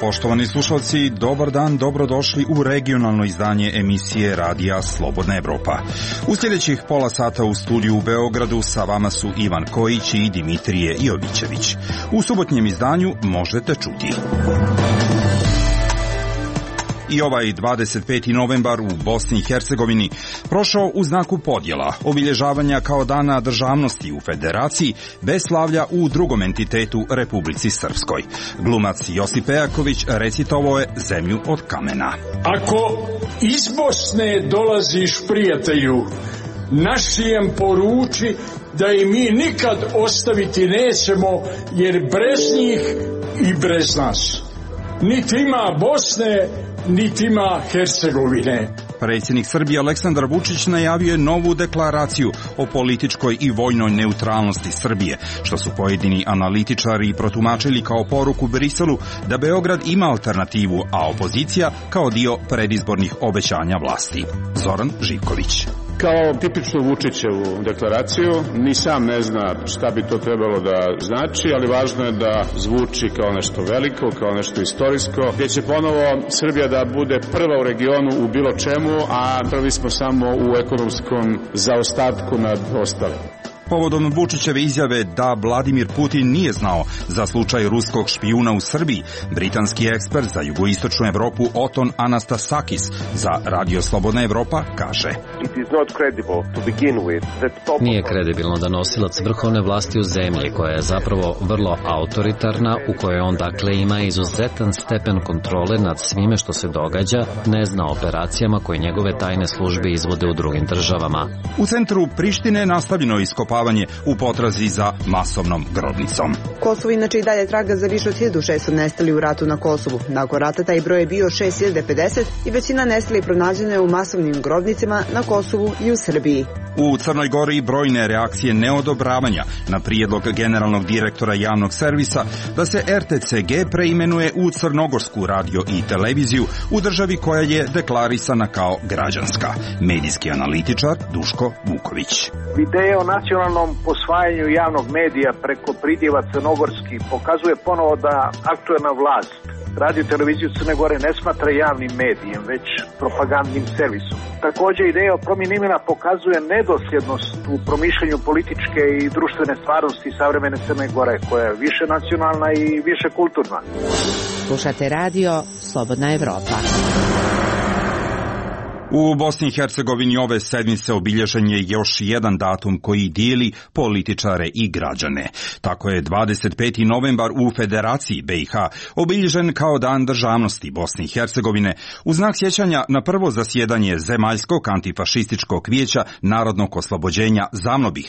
Poštovani slušalci, dobar dan, dobrodošli u regionalno izdanje emisije Radija Slobodna Evropa. U sljedećih pola sata u studiju u Beogradu sa vama su Ivan Kojić i Dimitrije Jovićević. U subotnjem izdanju možete čuti. I ovaj 25. novembar u Bosni i Hercegovini prošao u znaku podjela, obilježavanja kao dana državnosti u Federaciji, bez slavlja u drugom entitetu Republici Srpskoj. Glumac Josip Pejaković recitovao je Zemlju od kamena. Ako iz Bosne dolaziš, prijatelju, našijem poruči da i mi nikad ostaviti nećemo, jer brez njih i brez nas. Niti ima Bosne, niti ima Hercegovine. Predsjednik Srbije Aleksandar Vučić najavio je novu deklaraciju o političkoj i vojnoj neutralnosti Srbije, što su pojedini analitičari protumačili kao poruku Briselu da Beograd ima alternativu, a opozicija kao dio predizbornih obećanja vlasti. Zoran Živković. Kao tipičnu Vučićevu deklaraciju, ni sam ne zna šta bi to trebalo da znači, ali važno je da zvuči kao nešto veliko, kao nešto istorijsko, gdje će ponovo Srbija da bude prva u regionu u bilo čemu, a prvi smo samo u ekonomskom zaostatku nad ostalim. Povodom Vučićeve izjave da Vladimir Putin nije znao za slučaj ruskog špijuna u Srbiji, britanski ekspert za jugoistočnu Evropu Oton Anastasakis za Radio Slobodna Evropa kaže: Nije kredibilno da nosilac vrhovne vlasti u zemlji, koja je zapravo vrlo autoritarna, u kojoj on dakle ima izuzetan stepen kontrole nad svime što se događa, ne zna o operacijama koje njegove tajne službe izvode u drugim državama. U centru Prištine nastavljeno iskopavanje u potrazi za masovnom grobnicom. Kosovo inače i dalje traga za više od 1600 nestali u ratu na Kosovu. Nakon rata taj broj je bio 6050 i većina nestalih pronađena je u masovnim grobnicama na Kosovu i u Srbiji. U Crnoj Gori brojne reakcije neodobravanja na prijedlog generalnog direktora javnog servisa da se RTCG preimenuje u Crnogorsku radio i televiziju u državi koja je deklarisana kao građanska. Medijski analitičar Duško Vuković. Ideja o nacionalnom posvajanju javnog medija preko pridjeva crnogorski pokazuje ponovo da aktuelna vlast radio i televiziju Crne Gore ne smatra javnim medijem, već propagandnim servisom. Također ideja o promjeni imena pokazuje nedosljednost u promišljanju političke i društvene stvarnosti savremene Crne Gore, koja je više nacionalna i više kulturna. Slušate Radio Slobodna Evropa. U Bosni i Hercegovini ove sedmice obilježen je još jedan datum koji dijeli političare i građane. Tako je 25. novembar u Federaciji BiH obilježen kao dan državnosti Bosne i Hercegovine u znak sjećanja na prvo zasjedanje Zemaljskog antifašističkog vijeća narodnog oslobođenja ZAVNOBIH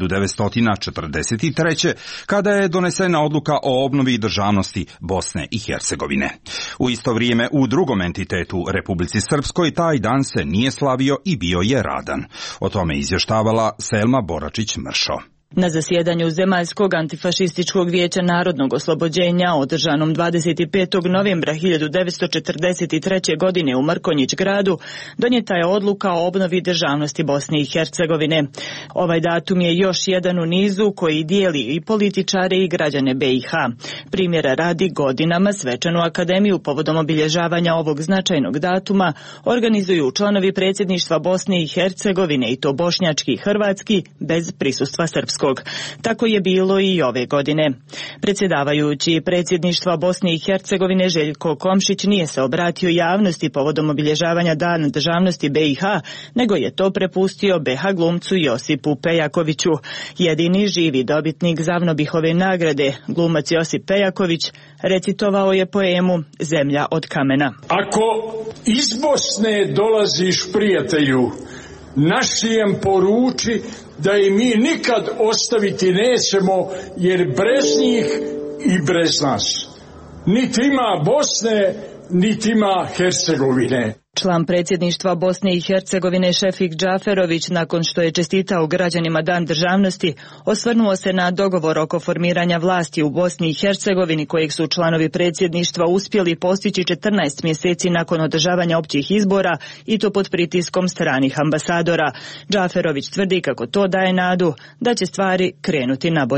1943. kada je donesena odluka o obnovi državnosti Bosne i Hercegovine. U isto vrijeme u drugom entitetu Republici Srpskoj taj dan se nije slavio i bio je radan. O tome izvještavala Selma Boračić-Mršo. Na zasjedanju Zemaljskog antifašističkog vijeća narodnog oslobođenja održanom 25. novembra 1943. godine u Mrkonjić gradu donijeta je odluka o obnovi državnosti Bosne i Hercegovine. Ovaj datum je još jedan u nizu koji dijeli i političare i građane BiH. Primjera radi, godinama svečanu akademiju povodom obilježavanja ovog značajnog datuma organizuju članovi predsjedništva Bosne i Hercegovine, i to bošnjački i hrvatski, bez prisustva srpskog. Tako je bilo i ove godine. Predsjedavajući predsjedništva Bosne i Hercegovine Željko Komšić nije se obratio javnosti povodom obilježavanja Dana državnosti BiH, nego je to prepustio BiH glumcu Josipu Pejakoviću. Jedini živi dobitnik ZAVNOBIH-ove nagrade, glumac Josip Pejaković, recitovao je poemu Zemlja od kamena. Ako iz Bosne dolaziš, prijatelju, našijem poruči da i mi nikad ostaviti nećemo, jer brez njih i brez nas. Niti ima Bosne, niti ima Hercegovine. Član predsjedništva Bosne i Hercegovine Šefik Džaferović, nakon što je čestitao građanima Dan državnosti, osvrnuo se na dogovor oko formiranja vlasti u Bosni i Hercegovini, kojeg su članovi predsjedništva uspjeli postići 14 mjeseci nakon održavanja općih izbora, i to pod pritiskom stranih ambasadora. Džaferović tvrdi kako to daje nadu da će stvari krenuti nabolje.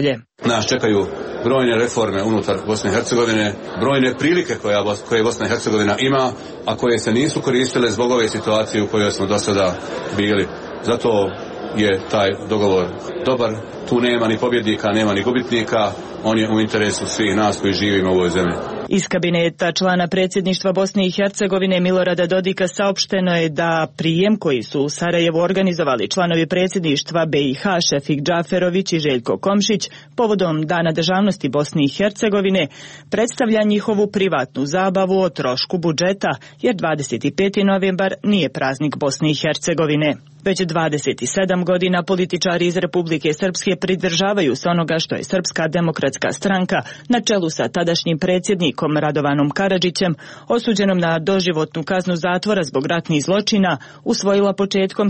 Nas čekaju brojne reforme unutar Bosne i Hercegovine, brojne prilike koje Bosna i Hercegovina ima, a koje se nisu koristile zbog ove situacije u kojoj smo do sada bili. Zato je taj dogovor dobar. Tu nema ni pobjednika, nema ni gubitnika. On je u interesu svih nas koji živimo u ovoj zemlji. Iz kabineta člana predsjedništva Bosne i Hercegovine Milorada Dodika saopšteno je da prijem koji su u Sarajevu organizovali članovi predsjedništva BiH Šefik Džaferović i Željko Komšić povodom Dana državnosti Bosne i Hercegovine predstavlja njihovu privatnu zabavu o trošku budžeta, jer 25. novembar nije praznik Bosne i Hercegovine. Već 27 godina političari iz Republike Srpske pridržavaju se onoga što je Srpska demokratska stranka na čelu sa tadašnjim predsjednikom Radovanom Karadžićem, osuđenom na doživotnu kaznu zatvora zbog ratnih zločina, usvojila početkom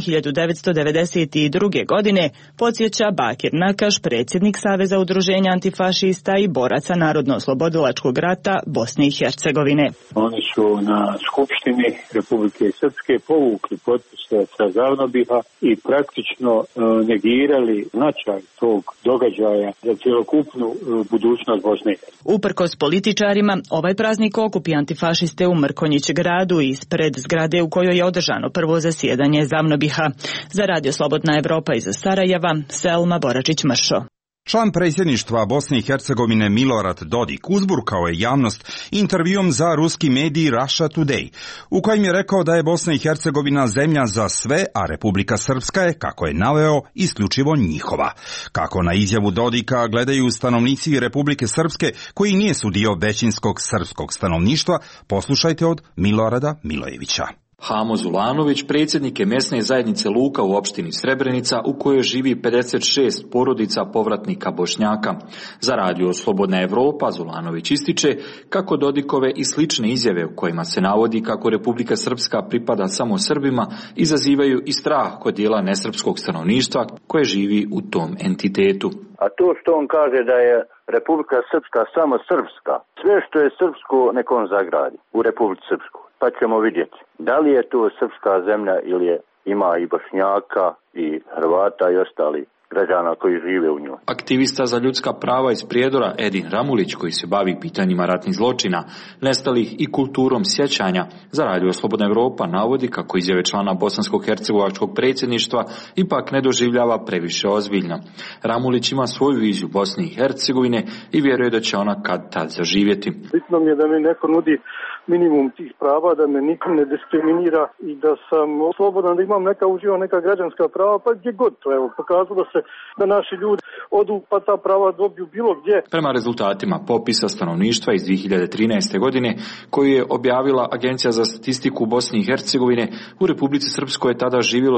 1992. godine, podsjeća Bakir Nakaš, predsjednik Saveza udruženja antifašista i boraca Narodno-oslobodilačkog rata Bosne i Hercegovine. Oni su na Skupštini Republike Srpske povukli potpise sa Zavnobiha i praktično negirali značaj tog događaja za cjelokupnu budućnost Bosne. Uprkos političarima, ovaj praznik okupi antifašiste u Mrkonjić gradu ispred zgrade u kojoj je održano prvo zasjedanje Zavnobiha. Za Radio Slobodna Evropa iz Sarajeva, Selma Boračić-Mršo. Član predsjedništva Bosne i Hercegovine Milorad Dodik uzburkao je javnost intervjuom za ruski medij Russia Today, u kojem je rekao da je Bosna i Hercegovina zemlja za sve, a Republika Srpska je, kako je naveo, isključivo njihova. Kako na izjavu Dodika gledaju stanovnici Republike Srpske koji nisu dio većinskog srpskog stanovništva, poslušajte od Milorada Milojevića. Hamo Zulanović predsjednik je mjesne zajednice Luka u opštini Srebrenica u kojoj živi 56 porodica povratnika Bošnjaka. Za Radio Slobodna Evropa Zulanović ističe kako Dodikove i slične izjave u kojima se navodi kako Republika Srpska pripada samo Srbima izazivaju i strah kod dijela nesrpskog stanovništva koje živi u tom entitetu. A to što on kaže da je Republika Srpska samo srpska, sve što je srpsko nek on zagradi u Republici Srpskoj. Pa ćemo vidjeti da li je to srpska zemlja ili ima i Bošnjaka i Hrvata i ostali građana koji žive u njoj. Aktivista za ljudska prava iz Prijedora Edin Ramulić, koji se bavi pitanjima ratnih zločina, nestalih i kulturom sjećanja, za Radio Slobodna Evropa navodi kako izjave člana bosansko-hercegovačkog predsjedništva ipak ne doživljava previše ozbiljno. Ramulić ima svoju viziju Bosne i Hercegovine i vjeruje da će ona kad tad zaživjeti. Bitno mi je da mi neko nudi minimum tih prava, da me nikom ne diskriminira i da sam slobodan, da imam uživam neka građanska prava, pa gdje god to, evo, pokazalo se da naši ljudi odu pa ta prava dobiju bilo gdje. Prema rezultatima popisa stanovništva iz 2013. godine, koju je objavila Agencija za statistiku Bosne i Hercegovine, u Republici Srpskoj je tada živjelo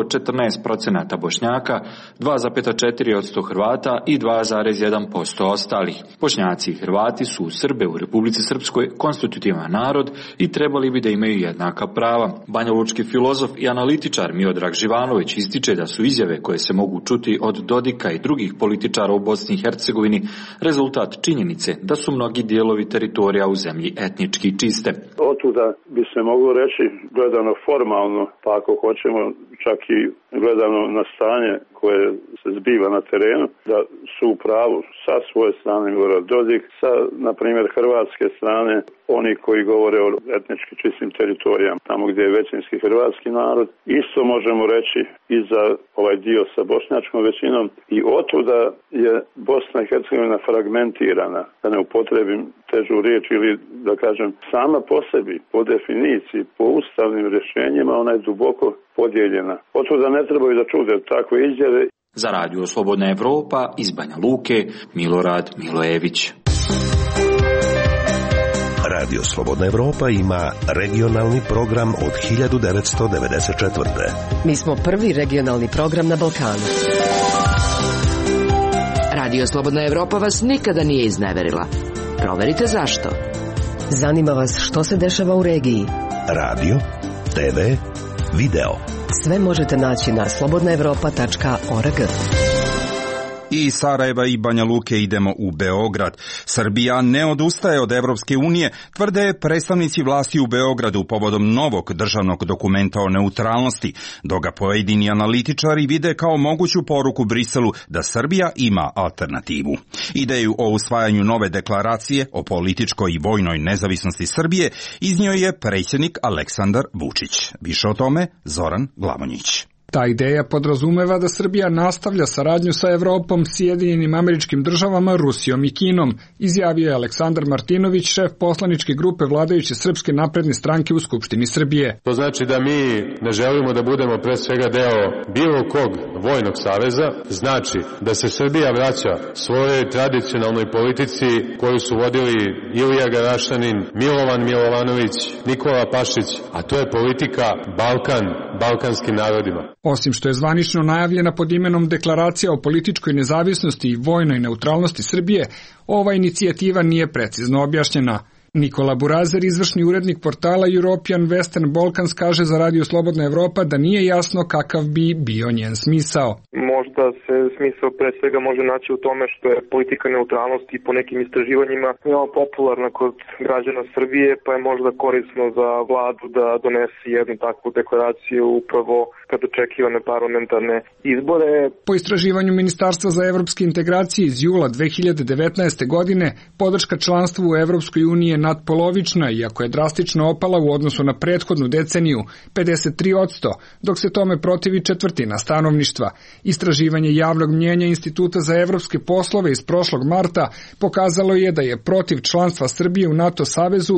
14% Bošnjaka, 2,4% Hrvata i 2,1% ostalih. Bošnjaci i Hrvati su Srbe u Republici Srpskoj konstitutivan narod i trebali bi da imaju jednaka prava. Banjalučki filozof i analitičar Miodrag Živanović ističe da su izjave koje se mogu čuti od Dodika i drugih političara u Bosni i Hercegovini rezultat činjenice da su mnogi dijelovi teritorija u zemlji etnički čiste. Otuda bi se moglo reći, gledano formalno, pa ako hoćemo čak i gledano na stanje koje se zbiva na terenu, da su u pravu sa svoje strane Milorad Dodik, sa, na primjer, hrvatske strane, oni koji govore o etnički čistim teritorijama, tamo gdje je većinski hrvatski narod. Isto možemo reći i za ovaj dio sa bošnjačkom većinom i otuda je Bosna i Hercegovina fragmentirana, da ne upotrebim težu riječ ili da kažem sama po sebi, po definiciji, po ustavnim rješenjima ona je duboko podijeljena. Otuda ne trebaju da čude takve izjave. Za Radio Slobodna Evropa iz Banja Luke, Milorad Milojević. Radio Slobodna Evropa ima regionalni program od 1994. Mi smo prvi regionalni program na Balkanu. Radio Slobodna Evropa vas nikada nije izneverila. Proverite zašto. Zanima vas što se dešava u regiji. Radio, TV, video. Sve možete naći na slobodnaevropa.org. I iz Sarajeva i Banja Luke idemo u Beograd. Srbija ne odustaje od Evropske unije, tvrde predstavnici vlasti u Beogradu povodom novog državnog dokumenta o neutralnosti, dok ga pojedini analitičari vide kao moguću poruku Briselu da Srbija ima alternativu. Ideju o usvajanju nove deklaracije o političkoj i vojnoj nezavisnosti Srbije iznio je predsjednik Aleksandar Vučić. Više o tome Zoran Glavonjić. Ta ideja podrazumeva da Srbija nastavlja saradnju sa Evropom, Sjedinjenim Američkim Državama, Rusijom i Kinom, izjavio je Aleksandar Martinović, šef poslaničke grupe vladajuće Srpske napredne stranke u Skupštini Srbije. To znači da mi ne želimo da budemo pre svega deo bilo kog vojnog saveza, znači da se Srbija vraća svojoj tradicionalnoj politici koju su vodili Ilija Garašanin, Milovan Milovanović, Nikola Pašić, a to je politika Balkan, balkanskim narodima. Osim što je zvanično najavljena pod imenom Deklaracija o političkoj nezavisnosti i vojnoj neutralnosti Srbije, ova inicijativa nije precizno objašnjena. Nikola Burazer, izvršni urednik portala European Western Balkans, kaže za Radio Slobodna Evropa da nije jasno kakav bi bio njen smisao. Možda se smisao pre svega može naći u tome što je politika neutralnosti po nekim istraživanjima veoma popularna kod građana Srbije, pa je možda korisno za vladu da donese jednu takvu deklaraciju upravo kad očekivane parlamentarne izbore. Po istraživanju Ministarstva za evropske integracije iz jula 2019. godine, podrška članstvu u Evropskoj uniji je nadpolovična, iako je drastično opala u odnosu na prethodnu deceniju, 53%, dok se tome protivi četvrtina stanovništva. Istraživanje javnog mnjenja Instituta za evropske poslove iz prošlog marta pokazalo je da je protiv članstva Srbije u NATO savezu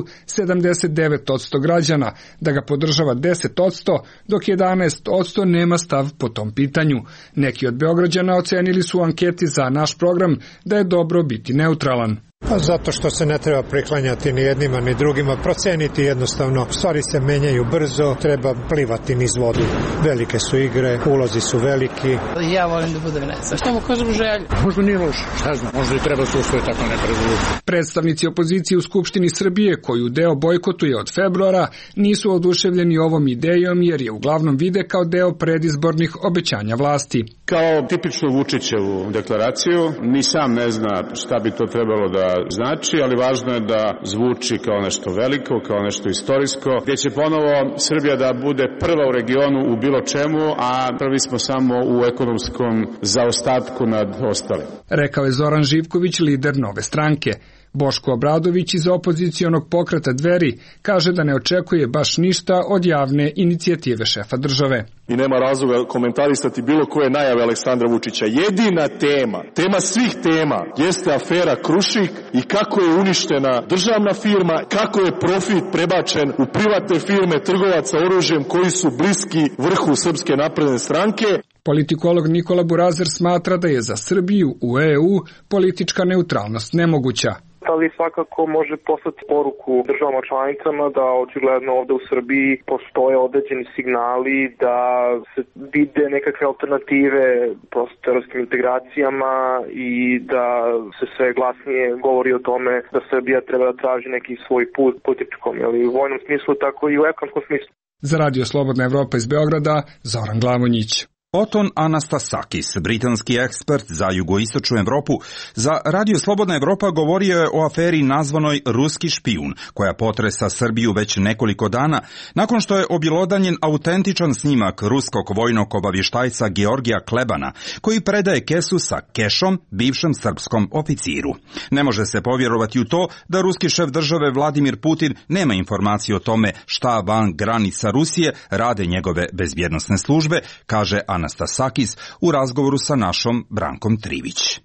79% građana, da ga podržava 10%, dok 11% nema stav po tom pitanju. Neki od Beograđana ocenili su u anketi za naš program da je dobro biti neutralan. Zato što se ne treba priklanjati ni jednima ni drugima, proceniti jednostavno. Stvari se menjaju brzo, treba plivati niz vodu. Velike su igre, ulozi su veliki. Ja volim da budem nezavisna. Šta mu kažem želju? Možda nije loš, šta znam, možda i treba se usvojiti tako neka rezolucija. Predstavnici opozicije u Skupštini Srbije, koju deo bojkotuje od februara, nisu oduševljeni ovom idejom jer je uglavnom vide kao deo predizbornih obećanja vlasti. Kao tipičnu Vučićevu deklaraciju, ni sam ne zna šta bi to trebalo da znači, ali važno je da zvuči kao nešto veliko, kao nešto istorijsko, gdje će ponovo Srbija da bude prva u regionu u bilo čemu, a prvi smo samo u ekonomskom zaostatku nad ostalim. Rekao je Zoran Živković, lider Nove stranke. Boško Obradović iz opozicionog pokreta Dveri kaže da ne očekuje baš ništa od javne inicijative šefa države. I nema razloga komentarisati bilo koje najave Aleksandra Vučića. Jedina tema svih tema, jeste afera Krušik i kako je uništena državna firma, kako je profit prebačen u privatne firme trgovaca oružjem koji su bliski vrhu Srpske napredne stranke. Politikolog Nikola Burazer smatra da je za Srbiju u EU politička neutralnost nemoguća. Ali svakako može poslati poruku državama članicama da očigledno ovde u Srbiji postoje određeni signali da se vide nekakve alternative prosto evropskim integracijama i da se sve glasnije govori o tome da Srbija treba da traži neki svoj put političkom, ali u vojnom smislu, tako i u ekonomskom smislu. Za Radio Slobodna Evropa iz Beograda, Zoran Glavonjić. Oton Anastasakis, britanski ekspert za jugoistočnu Evropu, za Radio Slobodna Evropa govorio je o aferi nazvanoj Ruski špijun, koja potresa Srbiju već nekoliko dana, nakon što je objelodanjen autentičan snimak ruskog vojnog obavještajca Georgija Klebana, koji predaje kesu sa kešom bivšem srpskom oficiru. Ne može se povjerovati u to da ruski šef države Vladimir Putin nema informacije o tome šta van granica Rusije rade njegove bezbjednosne službe, kaže Anastasakis u razgovoru sa našom Brankom Trivić.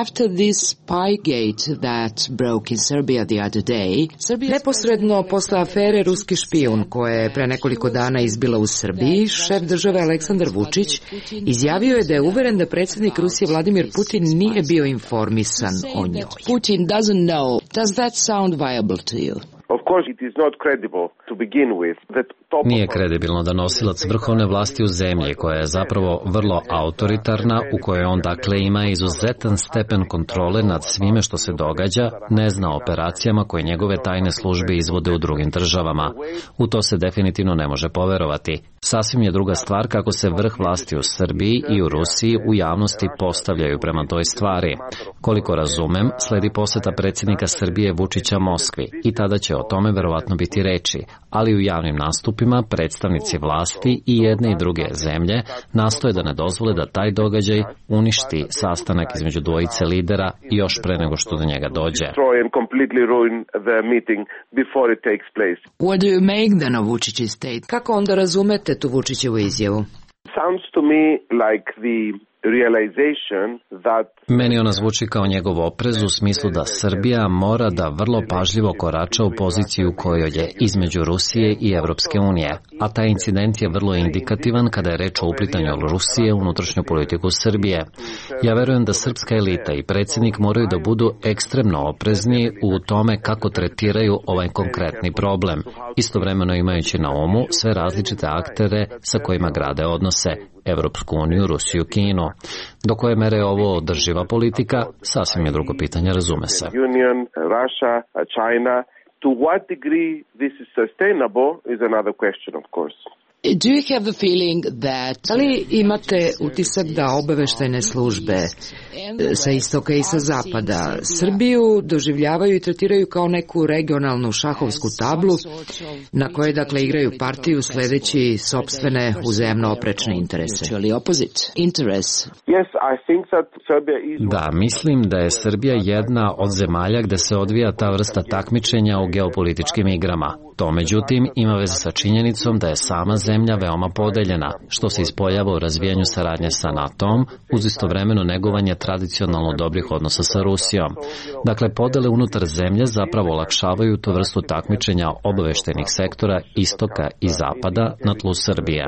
Neposredno posle afere Ruski špijun, koja je pre nekoliko dana izbila u Srbiji, šef države Aleksandar Vučić izjavio je da je uveren da predsjednik Rusije Vladimir Putin nije bio informisan o njoj. Putin doesn't know. Does that sound viable to you? Of course it is Nije kredibilno da nosilac vrhovne vlasti u zemlji, koja je zapravo vrlo autoritarna, u kojoj on dakle ima izuzetan stepen kontrole nad svime što se događa, ne zna o operacijama koje njegove tajne službe izvode u drugim državama. U to se definitivno ne može poverovati. Sasvim je druga stvar kako se vrh vlasti u Srbiji i u Rusiji u javnosti postavljaju prema toj stvari. Koliko razumem, sledi poseta predsjednika Srbije Vučića Moskvi i tada će o tome verovatno biti reči, ali u javnim nastupima predstavnici vlasti i jedne i druge zemlje nastoje da ne dozvole da taj događaj uništi sastanak između dvojice lidera još pre nego što do njega dođe. What do you make then of Vučić's state? Kako onda razumete tu Vučićevu izjavu? Sounds to me like the Meni ona zvuči kao njegov oprez u smislu da Srbija mora da vrlo pažljivo korača u poziciju kojoj je između Rusije i Evropske unije, a taj incident je vrlo indikativan kada je reč o uplitanju Rusije u unutrašnju politiku Srbije. Ja verujem da srpska elita i predsjednik moraju da budu ekstremno oprezni u tome kako tretiraju ovaj konkretni problem, istovremeno imajući na umu sve različite aktere sa kojima grade odnose, Evropsku uniju, Rusiju, Kinu. Do koje mere je ovo održiva politika, sasvim je drugo pitanje, razume se. Union, Russia, China, to what degree this is sustainable is another question, of course. Do you have the feeling that... Da li imate utisak da obaveštajne službe sa istoka i sa zapada Srbiju doživljavaju i tretiraju kao neku regionalnu šahovsku tablu na kojoj dakle igraju partiju sledeći sopstvene uzajamno oprečne interese? Da, mislim da je Srbija jedna od zemalja gde se odvija ta vrsta takmičenja u geopolitičkim igrama. To, međutim, ima veze sa činjenicom da je sama zemlja veoma podeljena, što se ispoljava u razvijanju saradnje sa NATO-om, uz istovremeno negovanje tradicionalno dobrih odnosa sa Rusijom. Dakle, podele unutar zemlje zapravo olakšavaju tu vrstu takmičenja obaveštajnih sektora istoka i zapada na tlu Srbije.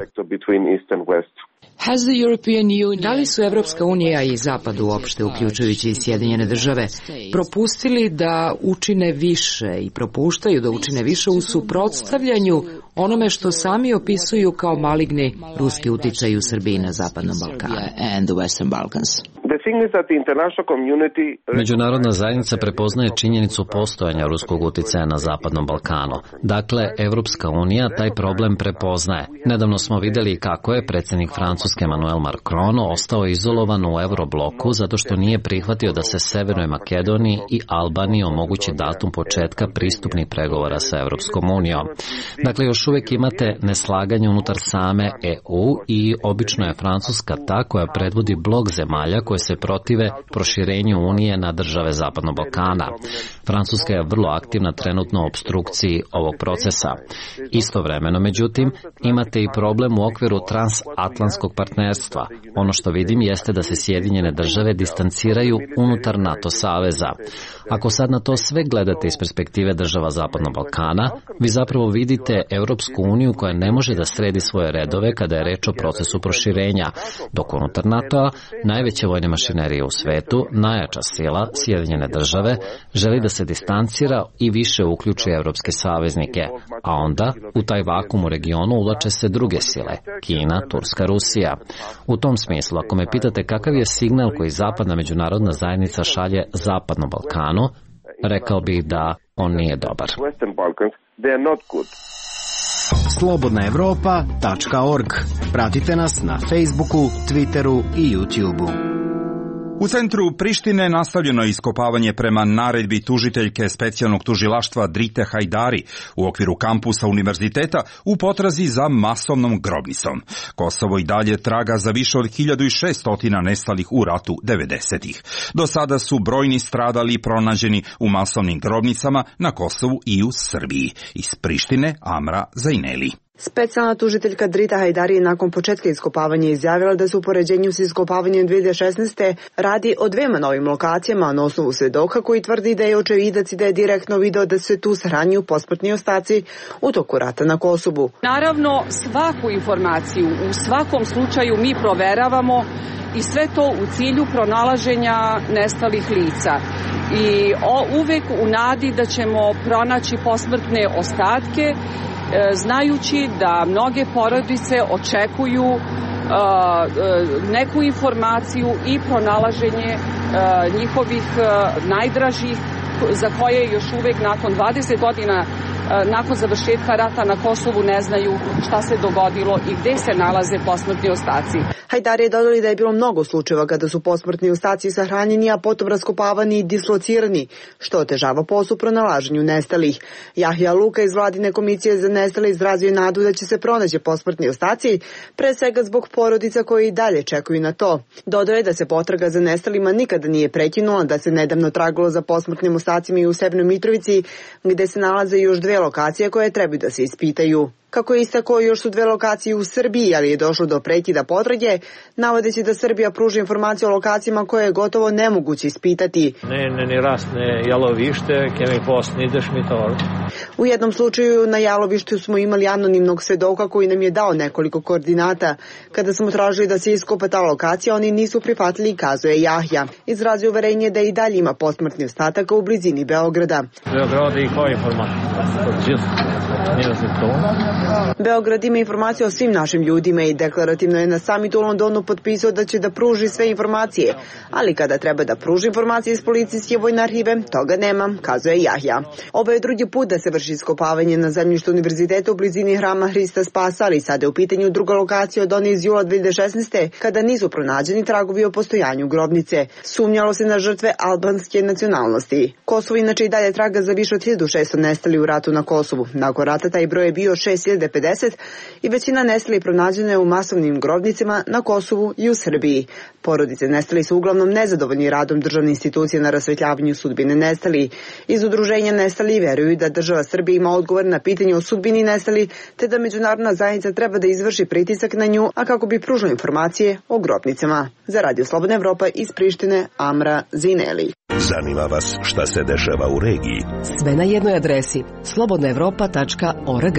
Da li su Evropska unija i Zapad uopšte, uključujući i Sjedinjene države, propustili da učine više i propuštaju da učine više u suprotstavljanju onome što sami opisuju kao maligni ruski uticaj u Srbiji na Zapadnom Balkanu? Međunarodna zajednica prepoznaje činjenicu postojanja ruskog uticaja na Zapadnom Balkanu. Dakle, Evropska unija taj problem prepoznaje. Nedavno smo videli kako je predsjednik Francuske Emmanuel Macron ostao izolovan u Eurobloku zato što nije prihvatio da se Severnoj Makedoniji i Albaniji omogući datum početka pristupnih pregovora sa Evropskom unijom. Dakle, još uvijek imate neslaganje unutar same EU i obično je Francuska ta koja predvodi blok zemalja koje se protive proširenju Unije na države Zapadnog Balkana. Francuska je vrlo aktivna trenutno u opstrukciji ovog procesa. Istovremeno, međutim, imate i problem u okviru transatlantskog partnerstva. Ono što vidim jeste da se Sjedinjene države distanciraju unutar NATO saveza. Ako sad na to sve gledate iz perspektive država Zapadnog Balkana, vi zapravo vidite Evropsku uniju koja ne može da sredi svoje redove kada je reč o procesu proširenja, dok unutar NATO-a najveće vojne mašinerije u svetu, najjača sila, Sjedinjene države, želi da se distancira i više uključi evropske saveznike, a onda u taj vakum u regionu uvlače se druge sile, Kina, Turska, Rusija. U tom smislu, ako me pitate kakav je signal koji zapadna međunarodna zajednica šalje Zapadnom Balkanu, rekao bih da on nije dobar. Slobodnaevropa.org. Pratite nas na Facebooku, Twitteru i YouTubeu. U centru Prištine nastavljeno je iskopavanje prema naredbi tužiteljke specijalnog tužilaštva Drite Hajdari u okviru kampusa univerziteta u potrazi za masovnom grobnicom. Kosovo i dalje traga za više od 1600 nestalih u ratu 90-ih. Do sada su brojni stradali pronađeni u masovnim grobnicama na Kosovu i u Srbiji. Iz Prištine Amra Zajneli. Specijalna tužiteljka Drita Hajdari nakon početka iskopavanja izjavila da se u poređenju s iskopavanjem 2016. radi o dvema novim lokacijama na osnovu svedoka koji tvrdi da je očevidac i da je direktno video da se tu sahranjuju posmrtni ostaci u toku rata na Kosovu. Naravno, svaku informaciju u svakom slučaju mi proveravamo i sve to u cilju pronalaženja nestalih lica. i uvek u nadi da ćemo pronaći posmrtne ostatke, znajući da mnoge porodice očekuju neku informaciju i pronalaženje njihovih najdražih, za koje još uvek nakon 20 godina nakon završetka rata na Kosovu ne znaju šta se dogodilo i gde se nalaze posmrtni ostaci. Hajdari je dodali da je bilo mnogo slučajeva kada su posmrtni ostaci sahranjeni, a potom raskopavani i dislocirani, što otežava posao pronalaženju nestalih. Jahja Luka iz Vladine komisije za nestale izrazio nadu da će se pronaći posmrtni ostaci, pre svega zbog porodica koji i dalje čekaju na to. Dodao je da se potraga za nestalima nikada nije prekinula, da se nedavno tragalo za posmrtnim ostacima i u Severnoj Mitrovici, gde se nalaze još 2 lokacije koje trebaju da se ispitaju. Kako je istakao, još su 2 lokacije u Srbiji, ali je došlo do prekida potrage, navodeći da Srbija pruža informacije o lokacijama koje je gotovo nemoguće ispitati. U jednom slučaju na Jalovištu smo imali anonimnog svedoka koji nam je dao nekoliko koordinata. Kada smo tražili da se iskopa ta lokacija, oni nisu prihvatili, kazuje Jahja. Izrazio uverenje da i dalje ima posmrtni ostataka u blizini Beograda. Beograd ima informacije o svim našim ljudima i deklarativno je na samitu u Londonu potpisao da će da pruži sve informacije, ali kada treba da pruži informacije iz policijske vojne arhive, toga nema, kazuje Jahja. Ovo je drugi put da se vrši iskopavanje na zemljištu univerziteta u blizini hrama Hrista Spasa, ali sada je u pitanju druga lokacija od one iz jula 2016. kada nisu pronađeni tragovi o postojanju grobnice. Sumnjalo se na žrtve albanske nacionalnosti. Kosovo inače i dalje traga za više od 1600 nestali u ratu na Kosovu. Nakon rata taj broj je bio 6050 i većina nestalih pronađena je u masovnim grobnicama na Kosovu i u Srbiji. Porodice nestali su uglavnom nezadovoljni radom državne institucije na rasvetljavanju sudbine nestali. Iz udruženja nestali veruju da država Srbija ima odgovor na pitanje o sudbini nestali, te da međunarodna zajednica treba da izvrši pritisak na nju, a kako bi pružila informacije o grobnicama. Za Radio Slobodna Evropa iz Prištine, Amra Zineli. Zanima vas šta se dešava u regiji? Sve na jednoj adresi slobodnaevropa.org.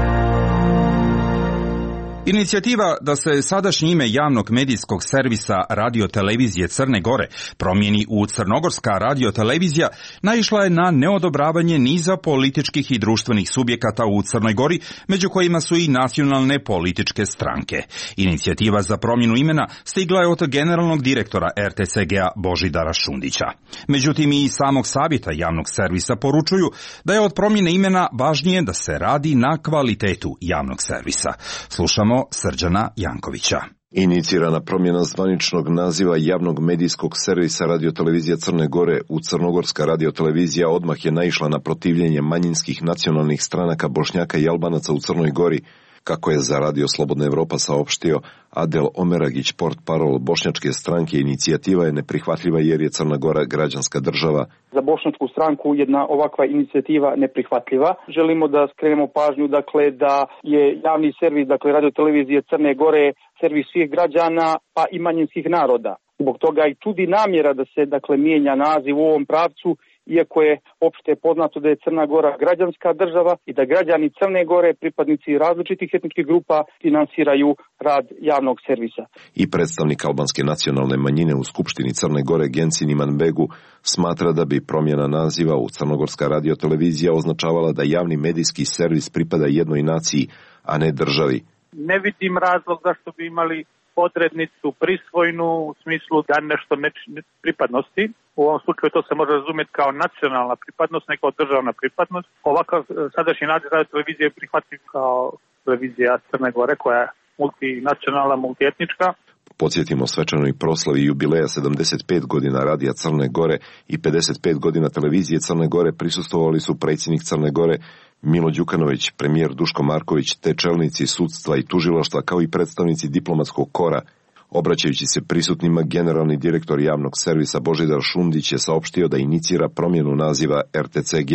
Inicijativa da se sadašnje ime javnog medijskog servisa radiotelevizije Crne Gore promijeni u Crnogorska radiotelevizija naišla je na neodobravanje niza političkih i društvenih subjekata u Crnoj Gori, među kojima su i nacionalne političke stranke. Inicijativa za promjenu imena stigla je od generalnog direktora RTCG-a Božidara Šundića. Međutim, i samog savjeta javnog servisa poručuju da je od promjene imena važnije da se radi na kvalitetu javnog servisa. Slušamo Srđana Jankovića. Inicirana promjena zvaničnog naziva javnog medijskog servisa radiotelevizije Crne Gore u Crnogorska radiotelevizija odmah je naišla na protivljenje manjinskih nacionalnih stranaka Bošnjaka i Albanaca u Crnoj Gori, kako je za Radio Slobodna Evropa saopštio Adel Omeragić, portparol bošnjačke stranke. Inicijativa je neprihvatljiva jer je Crna Gora građanska država. Za bošnjačku stranku jedna ovakva inicijativa neprihvatljiva. Želimo da skrenemo pažnju da je javni servis, radiotelevizije Crne Gore, servis svih građana pa i manjinskih naroda. Zbog toga i čudi namjera da se mijenja naziv u ovom pravcu, iako je opšte poznato da je Crna Gora građanska država i da građani Crne Gore, pripadnici različitih etničkih grupa, finansiraju rad javnog servisa. I predstavnik albanske nacionalne manjine u Skupštini Crne Gore, Gensin Imanbegu, smatra da bi promjena naziva u Crnogorska radiotelevizija označavala da javni medijski servis pripada jednoj naciji, a ne državi. Ne vidim razlog zašto bi imali odrednicu prisvojnu u smislu da nešto pripadnosti. U ovom slučaju to se može razumjeti kao nacionalna pripadnost, ne kao državna pripadnost. Ovakav sadašnji naziv radio televizije je prihvatljiv kao televizija Crne Gore koja je multinacionalna, multietnička. Podsjetimo svečanoj proslavi jubileja 75 godina Radija Crne Gore i 55 godina televizije Crne Gore prisustvovali su predsjednik Crne Gore Milo Đukanović, premijer Duško Marković, te čelnici sudstva i tužilaštva kao i predstavnici diplomatskog kora. Obraćajući se prisutnima, generalni direktor javnog servisa Božidar Šundić je saopštio da inicira promjenu naziva RTCG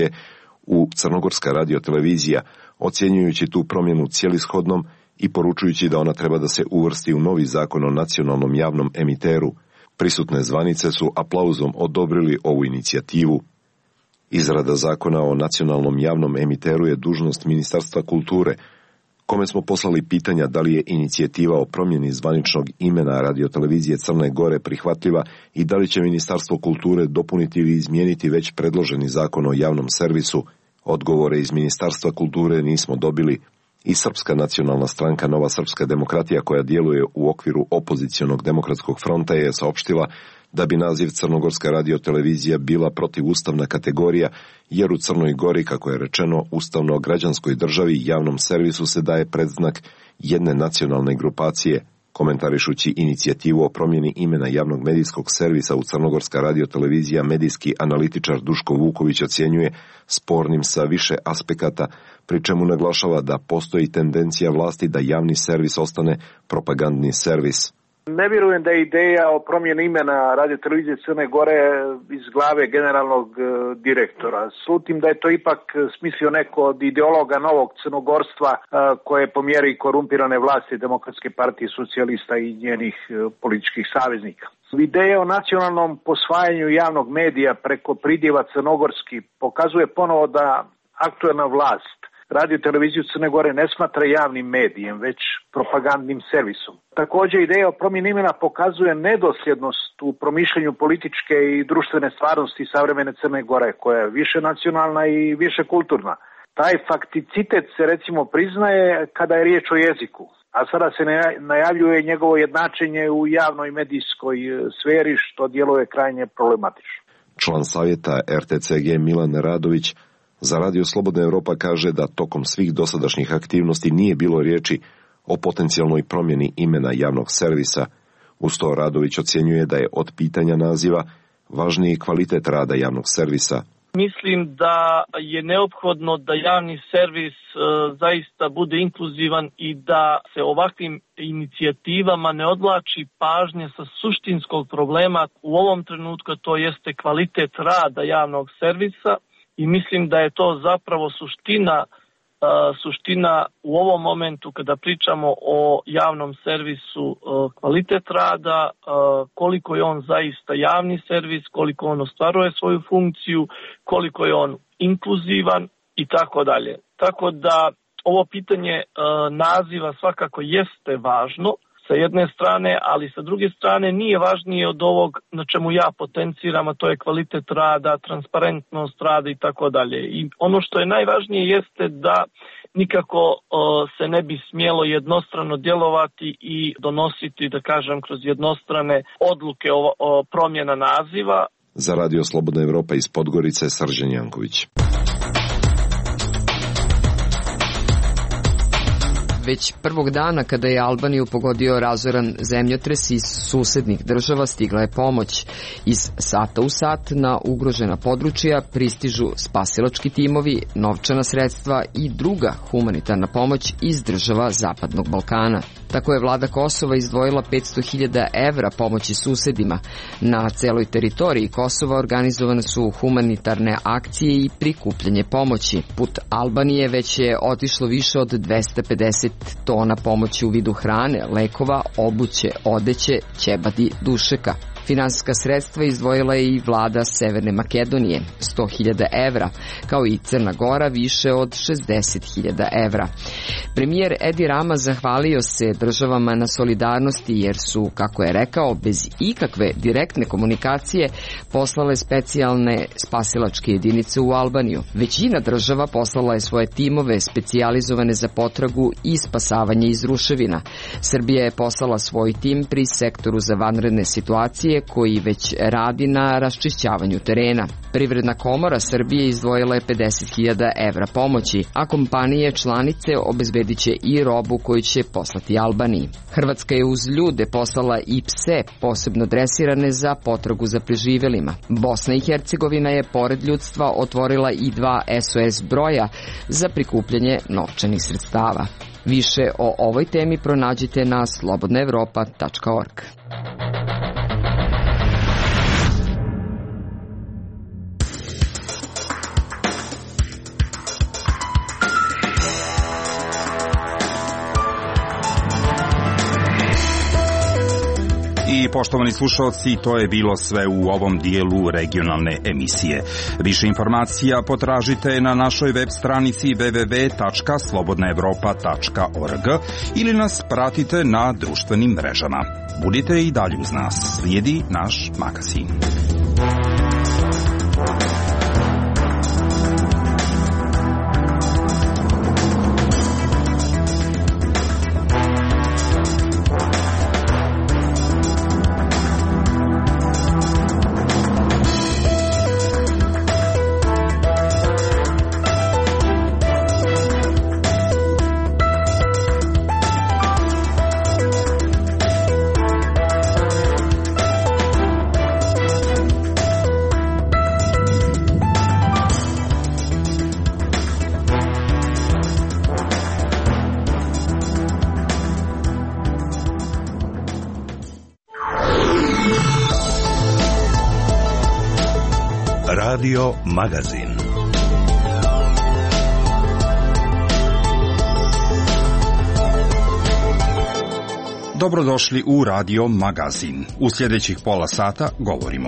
u Crnogorska radiotelevizija, ocjenjujući tu promjenu cijelishodnom i poručujući da ona treba da se uvrsti u novi zakon o nacionalnom javnom emiteru. Prisutne zvanice su aplauzom odobrili ovu inicijativu. Izrada zakona o nacionalnom javnom emiteru je dužnost Ministarstva kulture, kome smo poslali pitanja da li je inicijativa o promjeni zvaničnog imena radiotelevizije Crne Gore prihvatljiva i da li će Ministarstvo kulture dopuniti ili izmijeniti već predloženi zakon o javnom servisu, odgovore iz Ministarstva kulture nismo dobili. I Srpska nacionalna stranka Nova srpska demokratija, koja djeluje u okviru opozicionog demokratskog fronta, je saopštila da bi naziv Crnogorska radiotelevizija bila protivustavna kategorija, jer u Crnoj Gori, kako je rečeno, ustavno-građanskoj državi javnom servisu se daje predznak jedne nacionalne grupacije. Komentarišući inicijativu o promjeni imena javnog medijskog servisa u Crnogorska radiotelevizija, medijski analitičar Duško Vuković ocjenjuje spornim sa više aspekata, pri čemu naglašava da postoji tendencija vlasti da javni servis ostane propagandni servis. Ne vjerujem da je ideja o promjeni imena radiotelevizije Crne Gore iz glave generalnog direktora. Slutim da je to ipak smislio neko od ideologa novog crnogorstva koje po mjeri korumpirane vlasti Demokratske partije socijalista i njenih političkih saveznika. Ideja o nacionalnom posvajanju javnog medija preko pridjeva crnogorski pokazuje ponovo da aktuelna vlast radioteleviziju Crne Gore ne smatra javnim medijem, već propagandnim servisom. Također, ideja o promjeni imena pokazuje nedosljednost u promišljanju političke i društvene stvarnosti savremene Crne Gore, koja je više nacionalna i više kulturna. Taj fakticitet se recimo priznaje kada je riječ o jeziku, a sada se najavljuje njegovo jednačenje u javnoj medijskoj sferi, što djeluje krajnje problematično. Član savjeta RTCG Milan Radović za Radio Slobodna Evropa kaže da tokom svih dosadašnjih aktivnosti nije bilo riječi o potencijalnoj promjeni imena javnog servisa. Uz to Radović ocjenjuje da je od pitanja naziva važniji kvalitet rada javnog servisa. Mislim da je neophodno da javni servis zaista bude inkluzivan i da se ovakvim inicijativama ne odvlači pažnje sa suštinskog problema. U ovom trenutku to jeste kvalitet rada javnog servisa. I mislim da je to zapravo suština u ovom momentu kada pričamo o javnom servisu, kvalitet rada, koliko je on zaista javni servis, koliko on ostvaruje svoju funkciju, koliko je on inkluzivan i tako dalje. Tako da ovo pitanje naziva svakako jeste važno sa jedne strane, ali sa druge strane nije važnije od ovog na čemu ja potenciram, a to je kvalitet rada, transparentnost rada i tako dalje. I ono što je najvažnije jeste da nikako se ne bi smjelo jednostrano djelovati i donositi, da kažem, kroz jednostrane odluke o promjena naziva. Za Radio Slobodna Evropa iz Podgorice, Srđan Janković. Već prvog dana kada je Albaniju pogodio razoran zemljotres iz susednih država stigla je pomoć. Iz sata u sat na ugrožena područja pristižu spasilački timovi, novčana sredstva i druga humanitarna pomoć iz država Zapadnog Balkana. Tako je vlada Kosova izdvojila 500.000 evra pomoći susedima. Na celoj teritoriji Kosova organizovane su humanitarne akcije i prikupljanje pomoći. Put Albanije već je otišlo više od 250 tona pomoći u vidu hrane, lekova, obuće, odeće, ćebadi, dušeka. Finansijska sredstva izdvojila je i vlada Severne Makedonije, 100.000 evra, kao i Crna Gora više od 60.000 evra. Premijer Edi Rama zahvalio se državama na solidarnosti jer su, kako je rekao, bez ikakve direktne komunikacije poslale specijalne spasilačke jedinice u Albaniju. Većina država poslala je svoje timove specijalizovane za potragu i spasavanje iz ruševina. Srbija je poslala svoj tim pri sektoru za vanredne situacije koji već radi na raščišćavanju terena. Privredna komora Srbije izdvojila je 50.000 evra pomoći, a kompanije članice obezbedit će i robu koju će poslati Albaniji. Hrvatska je uz ljude poslala i pse, posebno dresirane za potragu za preživelima. Bosna i Hercegovina je pored ljudstva otvorila i 2 SOS broja za prikupljanje novčanih sredstava. Više o ovoj temi pronađite na slobodnaevropa.org. I poštovani slušalci, to je bilo sve u ovom dijelu regionalne emisije. Više informacija potražite na našoj web stranici www.slobodnaevropa.org ili nas pratite na društvenim mrežama. Budite i dalje uz nas. Slijedi naš magazin. Radio Magazin. Dobrodošli u Radio Magazin. U sljedećih pola sata govorimo.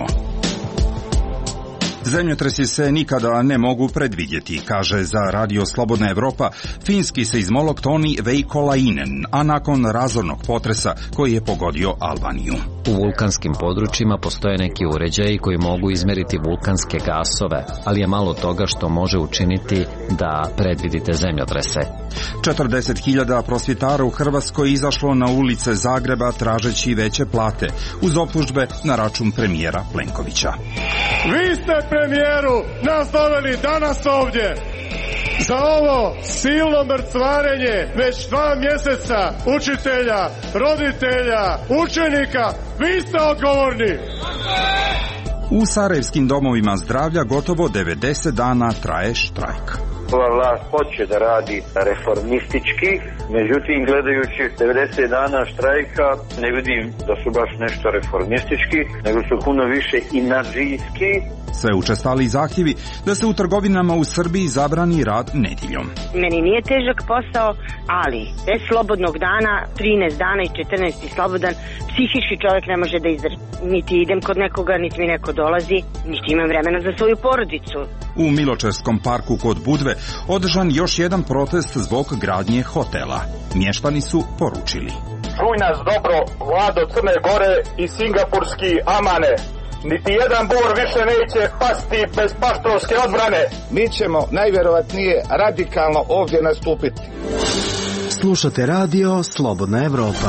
Zemljotresi se nikada ne mogu predvidjeti, kaže za Radio Slobodna Evropa finski seizmolog Toni Veikolainen, a nakon razornog potresa koji je pogodio Albaniju. U vulkanskim područjima postoje neki uređaji koji mogu izmeriti vulkanske gasove, ali je malo toga što može učiniti da predvidite zemljotrese. 40.000 prosvjetara u Hrvatskoj izašlo na ulice Zagreba tražeći veće plate, uz optužbe na račun premijera Plenkovića. Vi ste, premijeru, nas doveli danas ovdje za ovo silno mrcvarenje već 2 mjeseca učitelja, roditelja, učenika. Vi ste odgovorni. U sarajevskim domovima zdravlja gotovo 90 dana traje štrajk. Ova vlast hoće da radi reformistički, međutim gledajući 90 dana štrajka ne vidim da su baš nešto reformistički, nego su puno više inadžijski. Sve učestali zahtjevi da se u trgovinama u Srbiji zabrani rad nedjeljom. Meni nije težak posao, ali bez slobodnog dana, 13 dana i 14 slobodan, psihički čovjek ne može da izdrži. Niti idem kod nekoga, niti mi neko dolazi, niti imam vremena za svoju porodicu. U Miločerskom parku kod Budve održan još jedan protest zbog gradnje hotela. Mještani su poručili: čuj nas dobro, vlado Crne Gore i singapurski amane. Niti jedan bor više neće pasti bez paštovske odbrane. Mi ćemo najvjerovatnije radikalno ovdje nastupiti. Slušate radio Slobodna Evropa.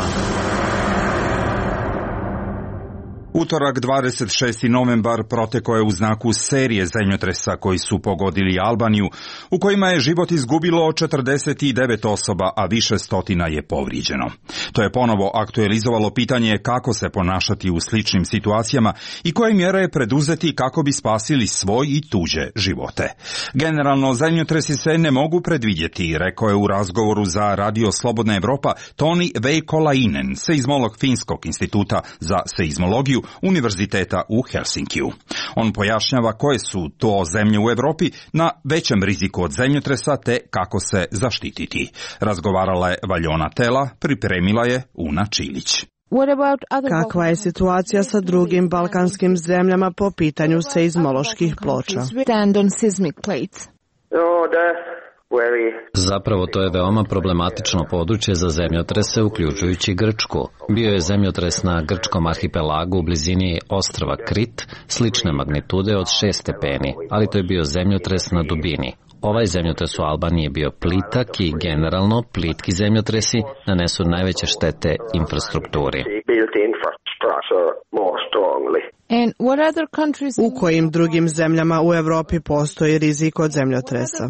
Utorak 26. novembar protekao je u znaku serije zemljotresa koji su pogodili Albaniju, u kojima je život izgubilo 49 osoba, a više stotina je povrijeđeno. To je ponovo aktualizovalo pitanje kako se ponašati u sličnim situacijama i koje mjere preduzeti kako bi spasili svoj i tuđe živote. Generalno, zemljotresi se ne mogu predvidjeti, rekao je u razgovoru za Radio Slobodna Evropa Toni Veikolainen, seizmolog Finskog instituta za seizmologiju Univerziteta u Helsinkiju. On pojašnjava koje su to zemlje u Europi na većem riziku od zemljotresa te kako se zaštititi. Razgovarala je Valjona Tela, pripremila je Una Čilić. Kakva je situacija sa drugim balkanskim zemljama po pitanju seizmoloških ploča? Zapravo to je veoma problematično područje za zemljotrese, uključujući Grčku. Bio je zemljotres na grčkom arhipelagu u blizini ostrva Krit, slične magnitude od 6 stepeni, ali to je bio zemljotres na dubini. Ovaj zemljotres u Albaniji je bio plitak i generalno plitki zemljotresi nanesu najveće štete infrastrukturi. U kojim drugim zemljama u Europi postoji rizik od zemljotresa?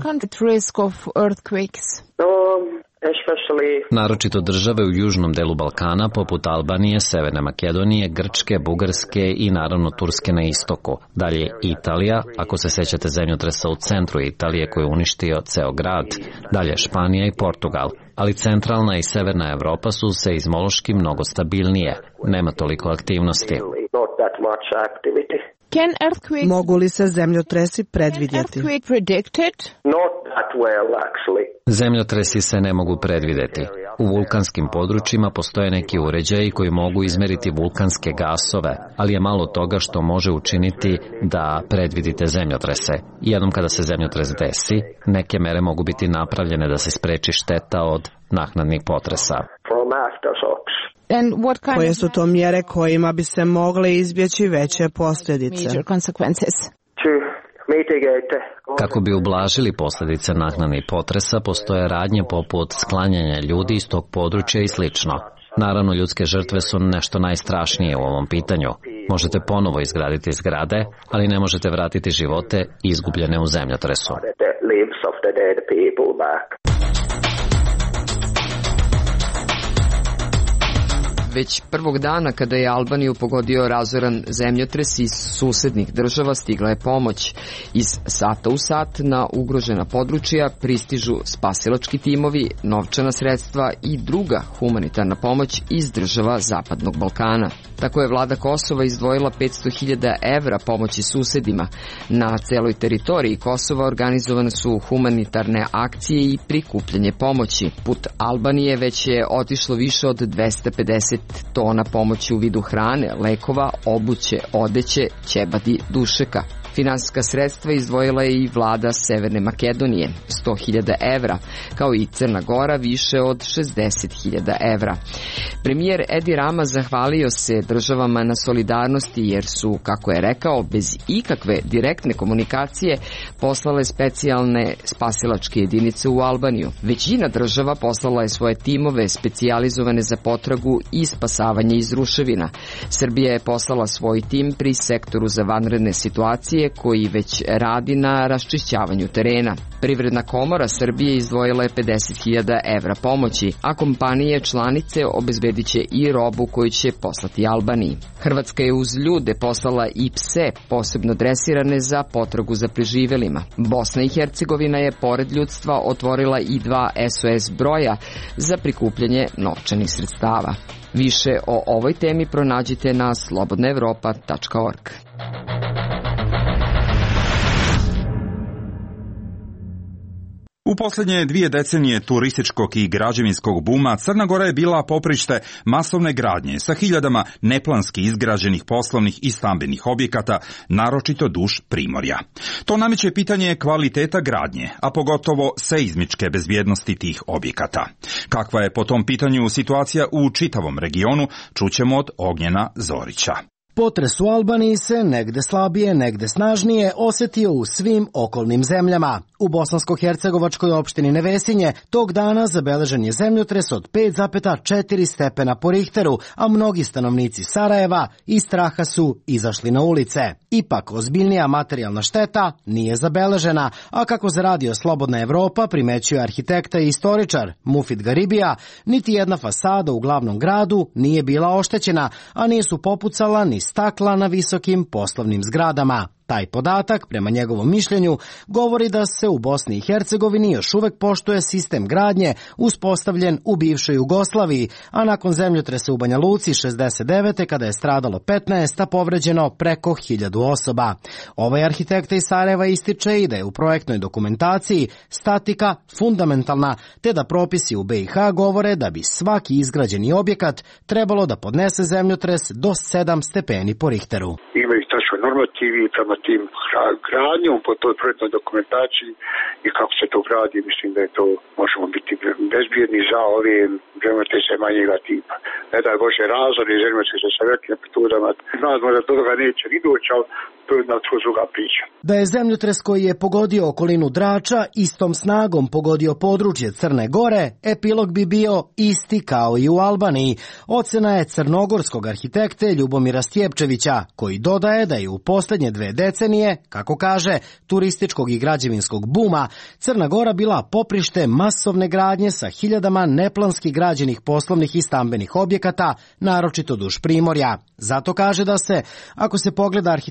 Naročito države u južnom delu Balkana, poput Albanije, Severne Makedonije, Grčke, Bugarske i naravno Turske na istoku. Dalje Italija, ako se sećate zemljotresa u centru Italije koji je uništio ceo grad. Dalje Španija i Portugal. Ali centralna i severna Evropa su seizmološki mnogo stabilnije. Nema toliko aktivnosti. Mogu li se zemljotresi predvidjeti? Zemljotresi se ne mogu predvidjeti. U vulkanskim područjima postoje neki uređaji koji mogu izmeriti vulkanske gasove, ali je malo toga što može učiniti da predvidite zemljotrese. Jednom kada se zemljotres desi, neke mere mogu biti napravljene da se spreči šteta od naknadnih potresa. Koje su to mjere kojima bi se mogle izbjeći veće posljedice? Kako bi ublažili posljedice naknadnih potresa, postoje radnje poput sklanjanja ljudi iz tog područja i slično. Naravno, ljudske žrtve su nešto najstrašnije u ovom pitanju. Možete ponovo izgraditi zgrade, ali ne možete vratiti živote izgubljene u zemljotresu. Već prvog dana kada je Albaniju pogodio razoran zemljotres iz susednih država stigla je pomoć. Iz sata u sat na ugrožena područja pristižu spasilački timovi, novčana sredstva i druga humanitarna pomoć iz država Zapadnog Balkana. Tako je vlada Kosova izdvojila 500.000 evra pomoći susedima. Na celoj teritoriji Kosova organizovane su humanitarne akcije i prikupljanje pomoći. Put Albanije već je otišlo više od 250 tona pomoći u vidu hrane, lekova, obuće, odeće, ćebadi, dušeka. Finansijska sredstva izdvojila je i vlada Severne Makedonije, 100.000 evra, kao i Crna Gora više od 60.000 evra. Premijer Edi Rama zahvalio se državama na solidarnosti jer su, kako je rekao, bez ikakve direktne komunikacije poslale specijalne spasilačke jedinice u Albaniju. Većina država poslala je svoje timove specijalizovane za potragu i spasavanje iz ruševina. Srbija je poslala svoj tim pri sektoru za vanredne situacije koji već radi na raščišćavanju terena. Privredna komora Srbije izdvojila je 50.000 evra pomoći, a kompanije članice obezbedit će i robu koju će poslati Albaniji. Hrvatska je uz ljude poslala i pse, posebno dresirane za potragu za preživelima. Bosna i Hercegovina je pored ljudstva otvorila i 2 SOS broja za prikupljanje novčanih sredstava. Više o ovoj temi pronađite na slobodnaevropa.org. U posljednje 2 decenije turističkog i građevinskog buma Crna Gora je bila poprište masovne gradnje sa hiljadama neplanski izgrađenih poslovnih i stambenih objekata, naročito duž Primorja. To nameće pitanje kvaliteta gradnje, a pogotovo seizmičke bezbjednosti tih objekata. Kakva je po tom pitanju situacija u čitavom regionu, čućemo od Ognjena Zorića. Potres u Albaniji se negde slabije, negde snažnije osjetio u svim okolnim zemljama. U bosansko-hercegovačkoj opštini Nevesinje tog dana zabeležen je zemljotres od 5,4 stepena po Richteru, a mnogi stanovnici Sarajeva iz straha su izašli na ulice. Ipak, ozbiljnija materijalna šteta nije zabeležena, a kako za radio Slobodna Evropa primećuje arhitekta i istoričar Mufid Garibija, niti jedna fasada u glavnom gradu nije bila oštećena, a nisu popucala ni stakla na visokim poslovnim zgradama. Taj podatak, prema njegovom mišljenju, govori da se u Bosni i Hercegovini još uvek poštuje sistem gradnje uspostavljen u bivšoj Jugoslaviji, a nakon zemljotresa u Banja Luci 69. kada je stradalo 15, a povređeno preko 1000 osoba. Ovaj arhitekta iz Sarajeva ističe i da je u projektnoj dokumentaciji statika fundamentalna, te da propisi u BiH govore da bi svaki izgrađeni objekat trebalo da podnese zemljotres do 7 stepeni po Richteru. Normativi prema tim gradnjom po toj projektnoj dokumentaciji i kako se to gradi, mislim da je to, možemo biti bezbjedni za ove zemljotrese manjega tipa. Ne daj Bože razor i zemljotrese sa velikim amplitudama. Nadamo da do toga neće ni doći, ali to je jedna druga priča. Da je zemljotres koji je pogodio okolinu Drača istom snagom pogodio područje Crne Gore, epilog bi bio isti kao i u Albaniji. Ocena je crnogorskog arhitekte Ljubomira Stjepčevića, koji dodaje da je u posljednje 2 decenije, kako kaže, turističkog i građevinskog buma, Crna Gora bila poprište masovne gradnje sa hiljadama neplanski građenih poslovnih i stambenih objekata, naročito duž Primorja. Zato kaže da se, ako se pogleda arhitektura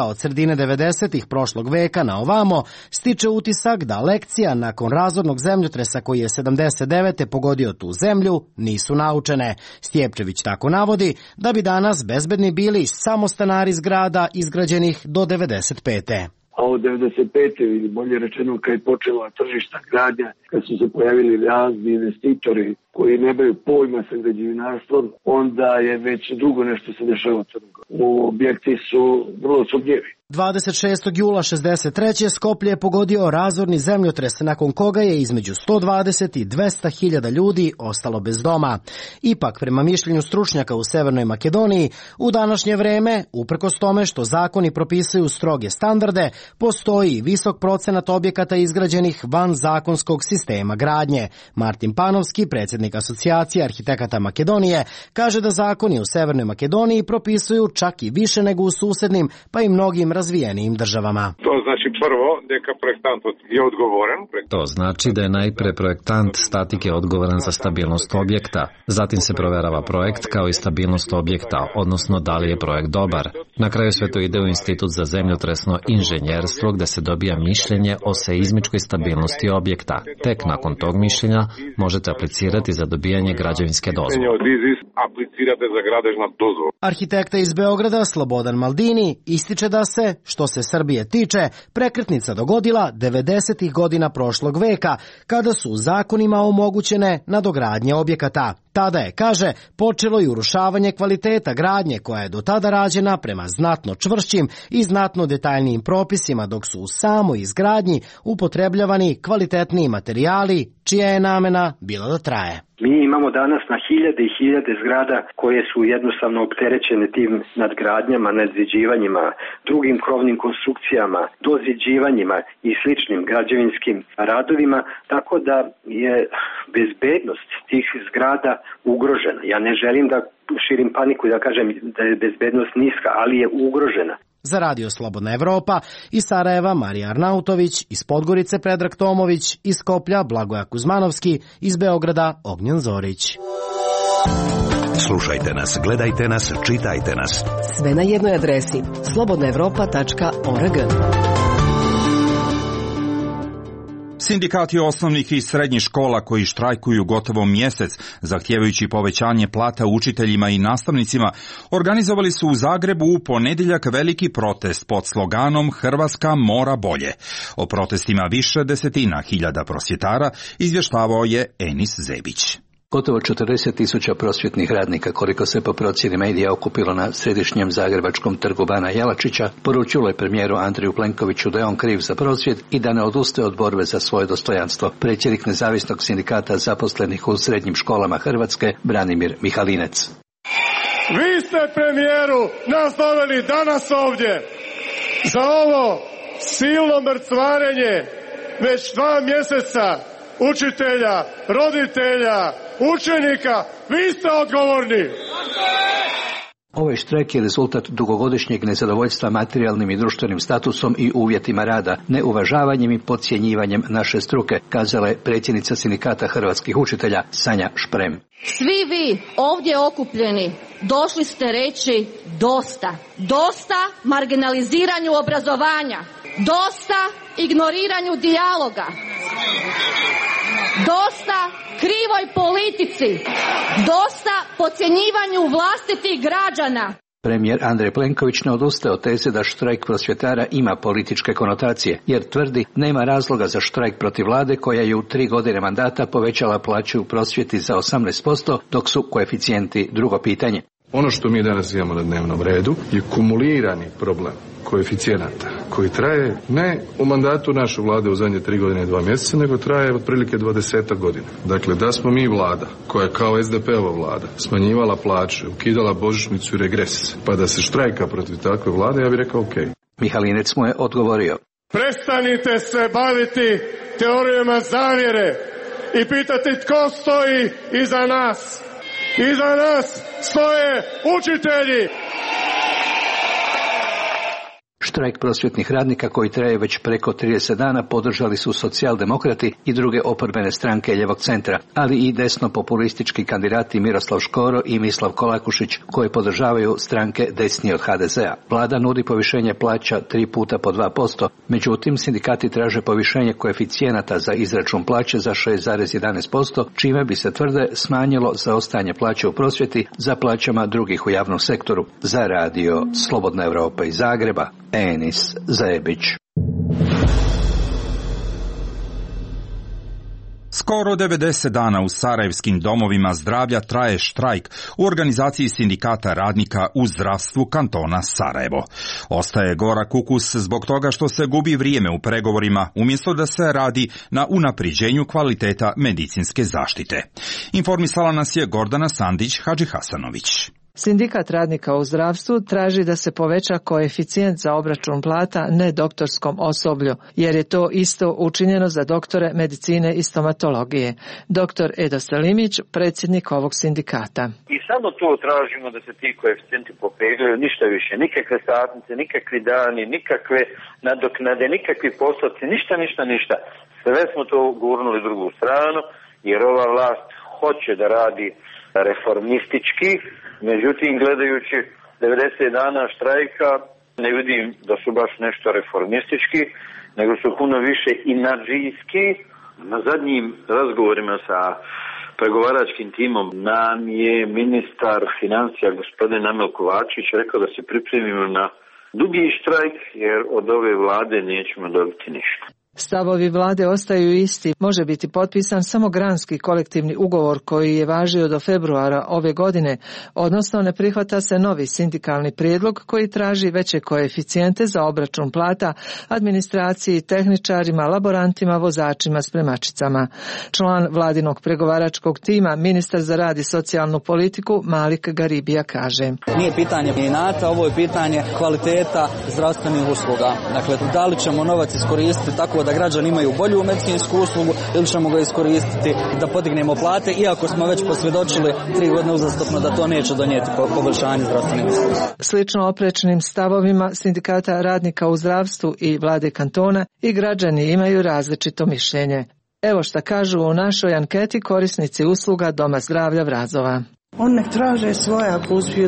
učenika od sredine 90-ih prošlog veka na ovamo stiče utisak da lekcija nakon razornog zemljotresa koji je 79. pogodio tu zemlju nisu naučene. Stjepčević tako navodi da bi danas bezbedni bili samo stanari zgrada izgrađenih do 95. A od 95. ili bolje rečeno kad je počela tržišta gradnja, kad su se pojavili razni investitori koji nemaju pojma sa građevinarstvom, onda je već drugo nešto se dešava u Crnoj Gori. Objekti su vrlo sumnjivi. 26. jula 63. Skoplje je pogodio razorni zemljotres nakon koga je između 120 i 200 hiljada ljudi ostalo bez doma. Ipak, prema mišljenju stručnjaka u Severnoj Makedoniji, u današnje vreme, uprkos tome što zakoni propisuju stroge standarde, postoji visok procenat objekata izgrađenih van zakonskog sistema gradnje. Martin Panovski, predsjednik Asocijacije arhitekata Makedonije, kaže da zakoni u Severnoj Makedoniji propisuju čak i više nego u susednim, pa i mnogim razvijenijim državama. To znači prvo neka projektant je odgovoran. To znači da je najpre projektant statike odgovoran za stabilnost objekta. Zatim se proverava projekt kao i stabilnost objekta, odnosno da li je projekt dobar. Na kraju sve to ide u Institut za zemljotresno inženjerstvo gde se dobija mišljenje o seizmičkoj stabilnosti objekta. Tek nakon tog mišljenja možete aplicirati za dobijanje građevinske dozvole. Arhitekta iz Beograda Slobodan Maldini ističe da se, što se Srbije tiče, prekretnica dogodila 90. godina prošlog veka, kada su zakonima omogućene nadogradnje objekata. Tada je, kaže, počelo i urušavanje kvaliteta gradnje koja je do tada rađena prema znatno čvršćim i znatno detaljnijim propisima, dok su u samoj izgradnji upotrebljavani kvalitetniji materijali čija je namena bila da traje. Mi imamo danas na hiljade i hiljade zgrada koje su jednostavno opterećene tim nadgradnjama, nadziđivanjima, drugim krovnim konstrukcijama, doziđivanjima i sličnim građevinskim radovima, tako da je bezbednost tih zgrada ugrožena. Ja ne želim da širim paniku i da kažem da je bezbednost niska, ali je ugrožena. Za Radio Slobodna Evropa iz Sarajeva Marija Arnautović, iz Podgorice Predrag Tomović, iz Skoplja Blagoja Kuzmanovski, iz Beograda Ognjen Zorić. Slušajte nas, gledajte nas, čitajte nas. Sve na jednoj adresi slobodnaevropa.org. Sindikati osnovnih i srednjih škola koji štrajkuju gotovo mjesec, zahtijevajući povećanje plata učiteljima i nastavnicima, organizovali su u Zagrebu u ponedjeljak veliki protest pod sloganom Hrvatska mora bolje. O protestima više desetina hiljada prosvjetara izvještavao je Enis Zebić. Gotovo 40.000 prosvjetnih radnika, koliko se po procjeni medija okupilo na središnjem zagrebačkom trgu Bana Jelačića, poručilo je premijeru Andreju Plenkoviću da je on kriv za prosvjed i da ne odustaje od borbe za svoje dostojanstvo. Predsjednik nezavisnog sindikata zaposlenih u srednjim školama Hrvatske, Branimir Mihalinec. Vi ste, premijeru, nas doveli danas ovdje za ovo silno mrcvarenje već 2 mjeseca učitelja, roditelja, učenika, vi ste odgovorni. Ovaj štrajk je rezultat dugogodišnjeg nezadovoljstva materijalnim i društvenim statusom i uvjetima rada, neuvažavanjem i podcjenjivanjem naše struke, kazala je predsjednica sindikata hrvatskih učitelja Sanja Šprem. Svi vi ovdje okupljeni došli ste reći dosta. Dosta marginaliziranju obrazovanja. Dosta ignoriranju dijaloga. Dosta krivoj politici. Dosta podcjenjivanju vlastitih građana. Premijer Andrej Plenković ne odustaje od teze da štrajk prosvjetara ima političke konotacije, jer tvrdi nema razloga za štrajk protiv vlade koja je u 3 godine mandata povećala plaću u prosvjeti za 18%, dok su koeficijenti drugo pitanje. Ono što mi danas imamo na dnevnom redu je kumulirani problem koeficijenata koji traje ne u mandatu naše vlade u zadnje 3 godine i 2 mjeseca, nego traje otprilike 20 godina. Dakle, da smo mi vlada koja je kao SDP-ova vlada smanjivala plaće, ukidala božićnicu i regres, pa da se štrajka protiv takve vlade, ja bih rekao ok. Mihalinec mu je odgovorio. Prestanite se baviti teorijama zavjere i pitati tko stoji iza nas. Iza nas stoje učitelji. Štrajk prosvjetnih radnika koji traje već preko 30 dana podržali su socijaldemokrati i druge oporbene stranke ljevog centra, ali i desno-populistički kandidati Miroslav Škoro i Mislav Kolakušić koje podržavaju stranke desnije od HDZ-a. Vlada nudi povišenje plaća 3 puta po 2%, međutim sindikati traže povišenje koeficijenata za izračun plaće za 6,11%, čime bi se tvrde smanjilo zaostajanje plaće u prosvjeti za plaćama drugih u javnom sektoru. Za radio Slobodna Evropa iz Zagreba, Enis Zajebić. Skoro 90 dana u sarajevskim domovima zdravlja traje štrajk u organizaciji sindikata radnika u zdravstvu kantona Sarajevo. Ostaje gorak ukus zbog toga što se gubi vrijeme u pregovorima umjesto da se radi na unapriđenju kvaliteta medicinske zaštite. Informisala nas je Gordana Sandić-Hadžihasanović. Sindikat radnika u zdravstvu traži da se poveća koeficijent za obračun plata nedoktorskom osoblju, jer je to isto učinjeno za doktore medicine i stomatologije. Dr. Edo Selimić, predsjednik ovog sindikata. I samo to tražimo da se ti koeficijenti popeglaju, ništa više, nikakve satnice, nikakvi dani, nikakve nadoknade, nikakvi poslati, ništa. Sve smo to gurnuli drugu stranu, jer ova vlast hoće da radi reformistički. Međutim, gledajući 90 dana štrajka, ne vidim da su baš nešto reformistički, nego su puno više inadžijski. Na zadnjim razgovorima sa pregovaračkim timom nam je ministar financija gospodin Amel Kovačić rekao da se pripremimo na dugi štrajk, jer od ove vlade nećemo dobiti ništa. Stavovi vlade ostaju isti. Može biti potpisan samo granski kolektivni ugovor koji je važio do februara ove godine, odnosno ne prihvata se novi sindikalni prijedlog koji traži veće koeficijente za obračun plata administraciji, tehničarima, laborantima, vozačima, spremačicama. Član vladinog pregovaračkog tima, ministar za rad i socijalnu politiku Malik Garibija kaže: Nije pitanje inata, ovo je pitanje kvaliteta zdravstvenih usluga. Dakle, da li ćemo novac iskoristiti tako da građani imaju bolju medicinsku uslugu ili ćemo ga iskoristiti da podignemo plate, iako smo već posvjedočili 3 godine uzastopno da to neće donijeti poboljšanje zdravstvenih usluga. Slično oprečnim stavovima sindikata radnika u zdravstvu i vlade kantona i građani imaju različito mišljenje. Evo šta kažu u našoj anketi korisnici usluga Doma zdravlja Vrazova. On nek traže svoje ako uspiju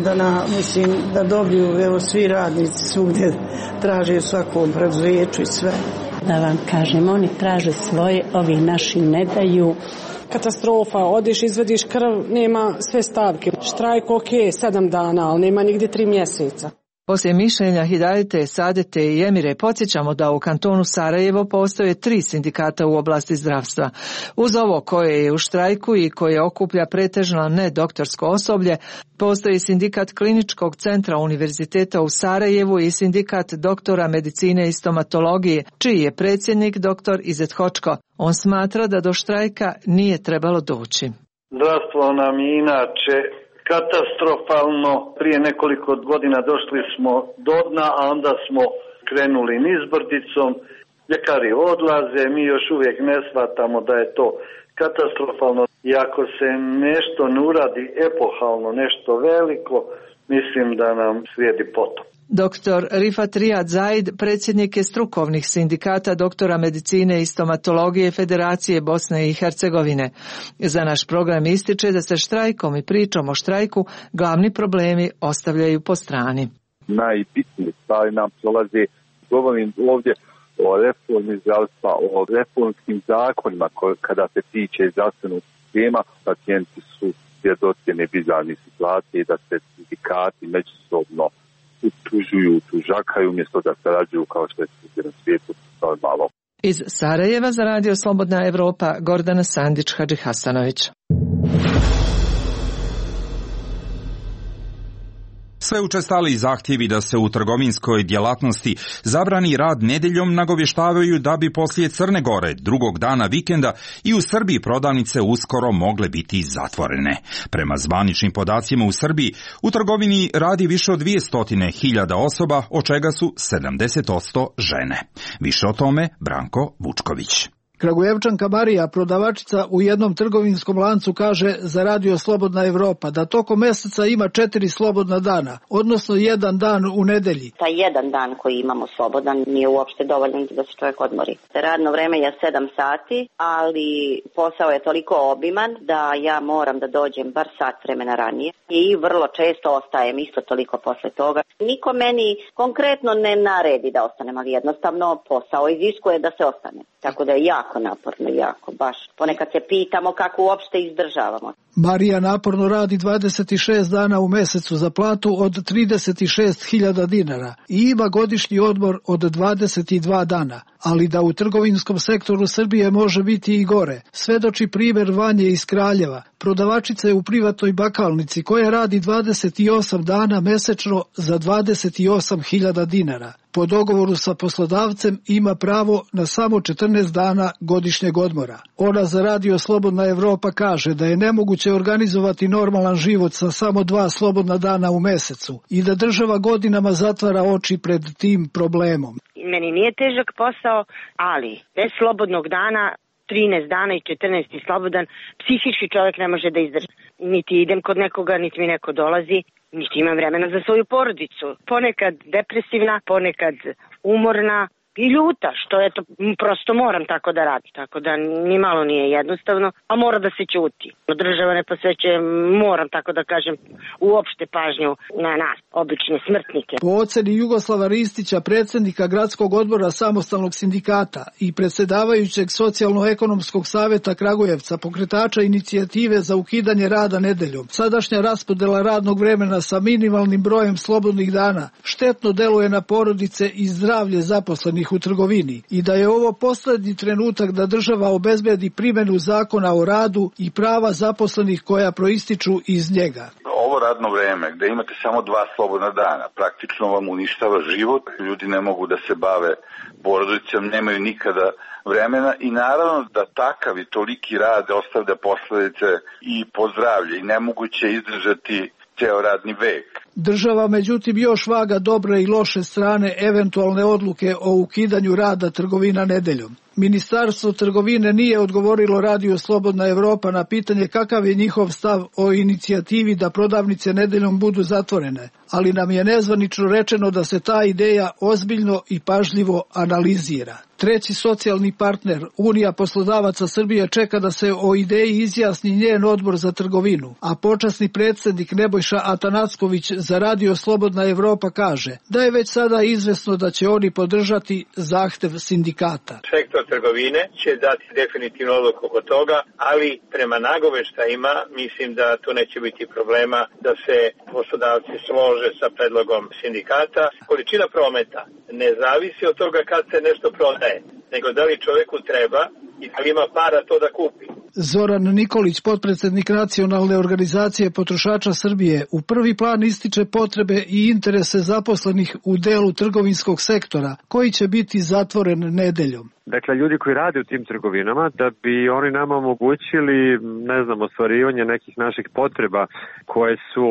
da dobiju, evo svi radnici svugdje traže u svakom preduzeću i sve. Da vam kažem, oni traže svoje, ovi naši ne daju. Katastrofa, odeš, izvediš krv, nema sve stavke. Štrajk ok, 7 dana, ali nema nigdje 3 mjeseca. Poslije mišljenja Hidajete, Sadete i Emire podsjećamo da u kantonu Sarajevo postoje 3 sindikata u oblasti zdravstva. Uz ovo koje je u štrajku i koje okuplja pretežno nedoktorsko osoblje, postoji sindikat Kliničkog centra Univerziteta u Sarajevu i sindikat doktora medicine i stomatologije, čiji je predsjednik dr. Izet Hočko. On smatra da do štrajka nije trebalo doći. Zdravstvo nam je inače katastrofalno. Prije nekoliko godina došli smo do dna, a onda smo krenuli nizbrdicom. Ljekari odlaze, mi još uvijek ne shvatamo da je to katastrofalno. I ako se nešto ne uradi epohalno, nešto veliko, mislim da nam slijedi potop. Dr. Rifat Rijad Zaid, predsjednik je strukovnih sindikata doktora medicine i stomatologije Federacije Bosne i Hercegovine. Za naš program ističe da se štrajkom i pričom o štrajku glavni problemi ostavljaju po strani. Najbitnije stvari nam prolaze, govorim ovdje o reformi zdravstva, o reformskim zakonima kada se tiče zdravstvenog sistema. Pacijenti su svjedoci nebizarnih situacije da se sindikati međusobno utužuju, tužakaju umjesto da sarađuju kao što je na svijetu normalno. Iz Sarajeva za radio Slobodna Evropa, Gordana Sandić-Hadžihasanović. Sve učestaliji zahtjevi da se u trgovinskoj djelatnosti zabrani rad nedjeljom nagovještavaju da bi poslije Crne Gore drugog dana vikenda i u Srbiji prodavnice uskoro mogle biti zatvorene. Prema zvaničnim podacima u Srbiji u trgovini radi više od 200.000 osoba, od čega su 70% žene. Više o tome Branko Vučković. Kragujevčanka Marija, prodavačica u jednom trgovinskom lancu, kaže za Radio Slobodna Evropa da tokom meseca ima 4 slobodna dana, odnosno 1 dan u nedelji. Taj 1 dan koji imamo slobodan nije uopšte dovoljan da se čovjek odmori. Radno vreme je 7 sati, ali posao je toliko obiman da ja moram da dođem bar sat vremena ranije i vrlo često ostajem isto toliko posle toga. Niko meni konkretno ne naredi da ostanem, ali jednostavno posao iziskuje da se ostane. Tako da je jako naporno, jako baš. Ponekad se pitamo kako uopšte izdržavamo. Marija naporno radi 26 dana u mesecu za platu od 36.000 dinara i ima godišnji odmor od 22 dana. Ali da u trgovinskom sektoru Srbije može biti i gore, svedoči primjer Vanje iz Kraljeva, prodavačice u privatnoj bakalnici koja radi 28 dana mesečno za 28.000 dinara. Po dogovoru sa poslodavcem ima pravo na samo 14 dana godišnjeg odmora. Ona za Radio Slobodna Evropa kaže da je nemoguće organizovati normalan život sa samo 2 slobodna dana u mesecu i da država godinama zatvara oči pred tim problemom. Meni nije težak posao, ali bez slobodnog dana, 13 dana i 14 slobodan, psihički čovjek ne može da izdrži. Niti idem kod nekoga, niti mi neko dolazi, niti imam vremena za svoju porodicu. Ponekad depresivna, ponekad umorna i ljuta, što eto, prosto moram tako da radim. Tako da ni malo nije jednostavno, a mora da se ćuti. Država ne posvećuje, moram tako da kažem, uopšte pažnju na nas, obične smrtnike. Po oceni Jugoslava Ristića, predsjednika Gradskog odbora Samostalnog sindikata i predsjedavajućeg Socijalno-ekonomskog saveta Kragujevca, pokretača inicijative za ukidanje rada nedeljom, sadašnja raspodela radnog vremena sa minimalnim brojem slobodnih dana štetno deluje na porodice i zdravlje zaposlenih u trgovini i da je ovo poslednji trenutak da država obezbedi primjenu zakona o radu i prava zaposlenih koja proističu iz njega. Ovo radno vreme gde imate samo 2 slobodna dana praktično vam uništava život, ljudi ne mogu da se bave porodicom, nemaju nikada vremena i naravno da takav i toliki rad ostavlja posledice i po zdravlje i nemoguće izdržati ceo radni vek. Država međutim još vaga dobre i loše strane eventualne odluke o ukidanju rada trgovina nedeljom. Ministarstvo trgovine nije odgovorilo Radio Slobodna Evropa na pitanje kakav je njihov stav o inicijativi da prodavnice nedeljom budu zatvorene, ali nam je nezvanično rečeno da se ta ideja ozbiljno i pažljivo analizira. Treći socijalni partner, Unija poslodavaca Srbije, čeka da se o ideji izjasni njen odbor za trgovinu, a počasni predsjednik Nebojša Atanacković za Radio Slobodna Evropa kaže da je već sada izvesno da će oni podržati zahtev sindikata. Sektor trgovine će dati definitivno odluku oko toga, ali prema nagoveštajima mislim da tu neće biti problema da se poslodavci slože sa predlogom sindikata. Količina prometa ne zavisi od toga kad se nešto prodaje, nego da li čovjeku treba i da li ima para to da kupi. Zoran Nikolić, potpredsjednik Nacionalne organizacije potrošača Srbije, u prvi plan ističe potrebe i interese zaposlenih u delu trgovinskog sektora, koji će biti zatvoren nedeljom. Dakle, ljudi koji rade u tim trgovinama, da bi oni nama omogućili, ostvarivanje nekih naših potreba koje su,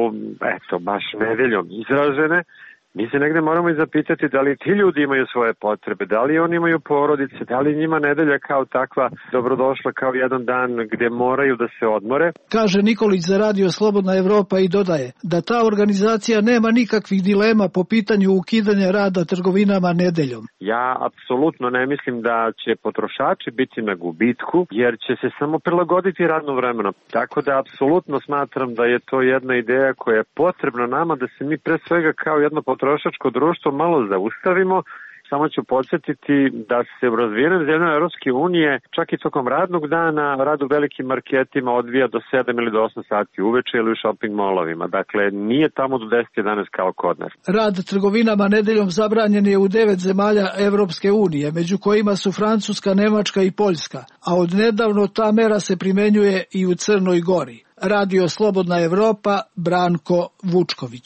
baš nedeljom izražene, mi se negde moramo i zapitati da li ti ljudi imaju svoje potrebe, da li oni imaju porodice, da li njima nedelja kao takva dobrodošla kao jedan dan gde moraju da se odmore. Kaže Nikolić za Radio Slobodna Evropa i dodaje da ta organizacija nema nikakvih dilema po pitanju ukidanja rada trgovinama nedeljom. Ja apsolutno ne mislim da će potrošači biti na gubitku, jer će se samo prilagoditi radno vremeno. Tako da apsolutno smatram da je to jedna ideja koja je potrebna nama da se mi pre svega kao jedno potrošačko društvo malo zaustavimo. Samo ću podsjetiti da se u razvijenim zemljama Europske unije čak i tokom radnog dana rad u velikim marketima odvija do 7 ili do 8 sati uveče ili u shopping molovima. Dakle, nije tamo do 10-11 kao kod nas. Rad trgovinama nedeljom zabranjen je u 9 zemalja Europske unije, među kojima su Francuska, Nemačka i Poljska, a od nedavno ta mera se primenjuje i u Crnoj Gori. Radio Slobodna Evropa, Branko Vučković.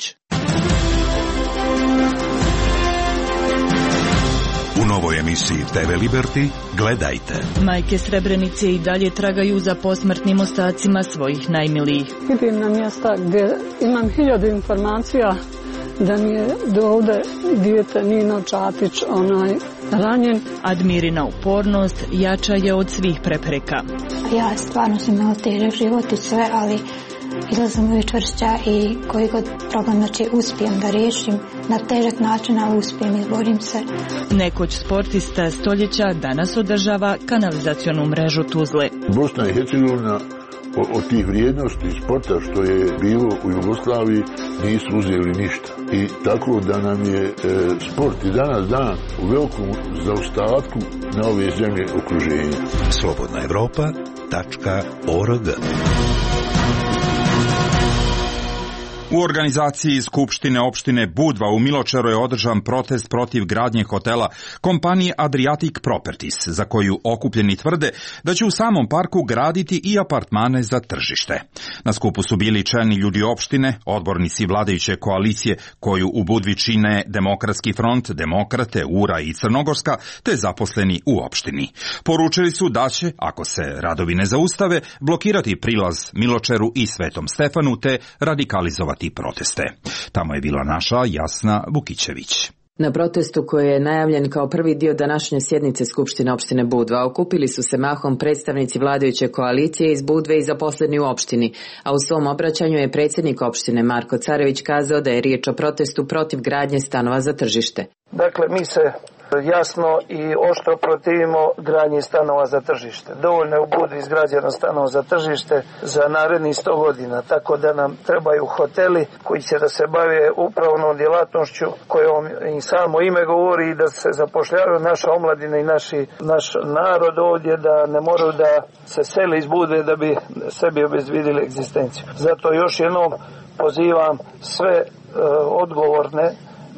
U novoj emisiji TV Liberty gledajte. Majke Srebrenice i dalje tragaju za posmrtnim ostacima svojih najmilijih. Idem na mjesta gdje imam 1000 informacija da mi je do ovde dijete Nino Čatić ranjen. Admirina upornost jača je od svih prepreka. Ja stvarno sam imala težak život i sve, ali izlazim uvijek čvršća i koji god problem uspijem da riješim na težak način, ali uspijem, izborim se. Nekoć sportista stoljeća danas održava kanalizacionu mrežu Tuzle. Bosna i Hercegovina od tih vrijednosti sporta što je bilo u Jugoslaviji nisu uzeli ništa. I tako da nam je sport i danas dan u velikom zaostatku na ove zemlje okruženja. slobodnaevropa.org. U organizaciji Skupštine opštine Budva u Miločeru je održan protest protiv gradnje hotela kompanije Adriatic Properties, za koju okupljeni tvrde da će u samom parku graditi i apartmane za tržište. Na skupu su bili čelni ljudi opštine, odbornici vladajuće koalicije koju u Budvi čine Demokratski front, Demokrate, URA i Crnogorska, te zaposleni u opštini. Poručili su da će, ako se radovi ne zaustave, blokirati prilaz Miločeru i Svetom Stefanu te radikalizovati proteste. Tamo je bila naša Jasna Vukićević. Na protestu koji je najavljen kao prvi dio današnje sjednice Skupštine opštine Budva okupili su se mahom predstavnici vladajuće koalicije iz Budve i zaposleni u opštini, a u svom obraćanju je predsjednik opštine Marko Carević kazao da je riječ o protestu protiv gradnje stanova za tržište. Dakle, mi se jasno i oštro protivimo gradnji stanova za tržište. Dovoljno je u Budvi izgrađeno stanova za tržište za narednih 100 godina, tako da nam trebaju hoteli koji će da se bave upravnom djelatnošću kojom i samo ime govori da se zapošljavaju naša omladina i naš narod ovdje, da ne moraju da se sele iz Budve da bi sebi obezbjedili egzistenciju. Zato još jednom pozivam sve odgovorne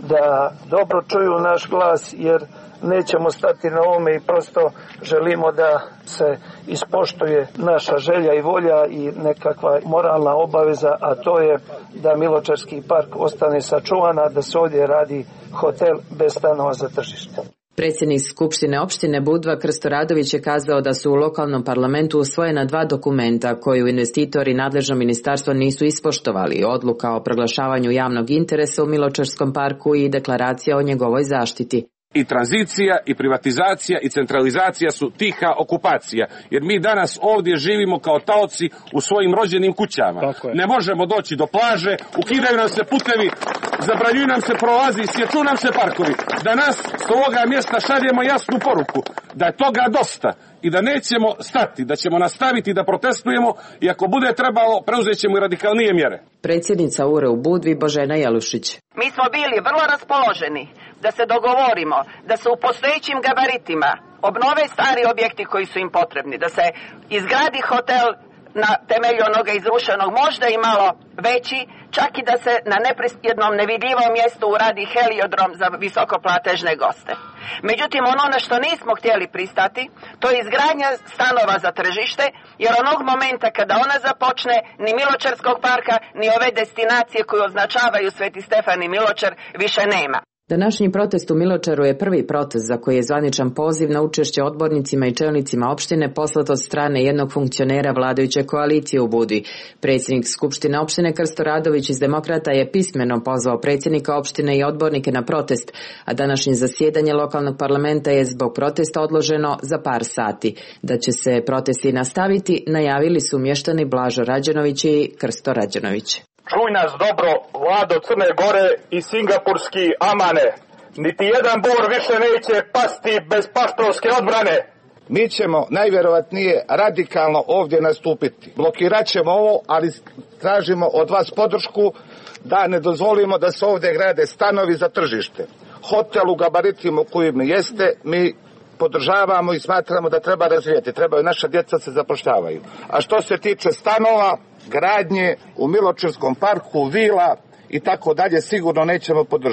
da dobro čuju naš glas, jer nećemo stati na ovome i prosto želimo da se ispoštuje naša želja i volja i nekakva moralna obaveza, a to je da Miločarski park ostane sačuvana, da se ovdje radi hotel bez stanova za tržište. Predsjednik Skupštine opštine Budva Krsto Radović je kazao da su u lokalnom parlamentu usvojena 2 dokumenta koju investitori i nadležno ministarstvo nisu ispoštovali, odluka o proglašavanju javnog interesa u Miločarskom parku i deklaracija o njegovoj zaštiti. I tranzicija, i privatizacija, i centralizacija su tiha okupacija. Jer mi danas ovdje živimo kao taoci u svojim rođenim kućama. Ne možemo doći do plaže, ukidaju nam se putevi, zabranjuju nam se prolazi, sječu nam se parkovi. Danas s ovoga mjesta šaljemo jasnu poruku da je toga dosta i da nećemo stati, da ćemo nastaviti da protestujemo i ako bude trebalo preuzet ćemo i radikalnije mjere. Predsjednica URE u Budvi Božena Jelušić. Mi smo bili vrlo raspoloženi da se dogovorimo da se u postojećim gabaritima obnove stari objekti koji su im potrebni, da se izgradi hotel na temelju onoga izrušenog, možda i malo veći, čak i da se na jednom nevidljivom mjestu uradi heliodrom za visokoplatežne goste. Međutim, ono na što nismo htjeli pristati, to je izgradnja stanova za tržište, jer onog momenta kada ona započne, ni Miločarskog parka, ni ove destinacije koju označavaju Sveti Stefan i Miločar više nema. Današnji protest u Miločaru je prvi protest za koji je zvaničan poziv na učešće odbornicima i čelnicima opštine poslat od strane jednog funkcionera vladajuće koalicije u Budvi. Predsjednik Skupštine opštine Krsto Radović iz Demokrata je pismeno pozvao predsjednika opštine i odbornike na protest, a današnje zasjedanje lokalnog parlamenta je zbog protesta odloženo za par sati. Da će se protesti nastaviti, najavili su mještani Blažo Rađenović i Krsto Rađenović. Čuj nas dobro, Vlado Crne Gore i singapurski Amane. Niti jedan bor više neće pasti bez paštovske odbrane. Mi ćemo najvjerovatnije radikalno ovdje nastupiti. Blokirat ćemo ovo, ali tražimo od vas podršku da ne dozvolimo da se ovdje grade stanovi za tržište. Hotel u gabaritima kojim jeste, mi podržavamo i smatramo da treba razvijeti. Trebaju naša djeca se zapošljavaju. A što se tiče stanova, gradnje u Miločarskom parku, vila i tako dalje, sigurno nećemo podržati.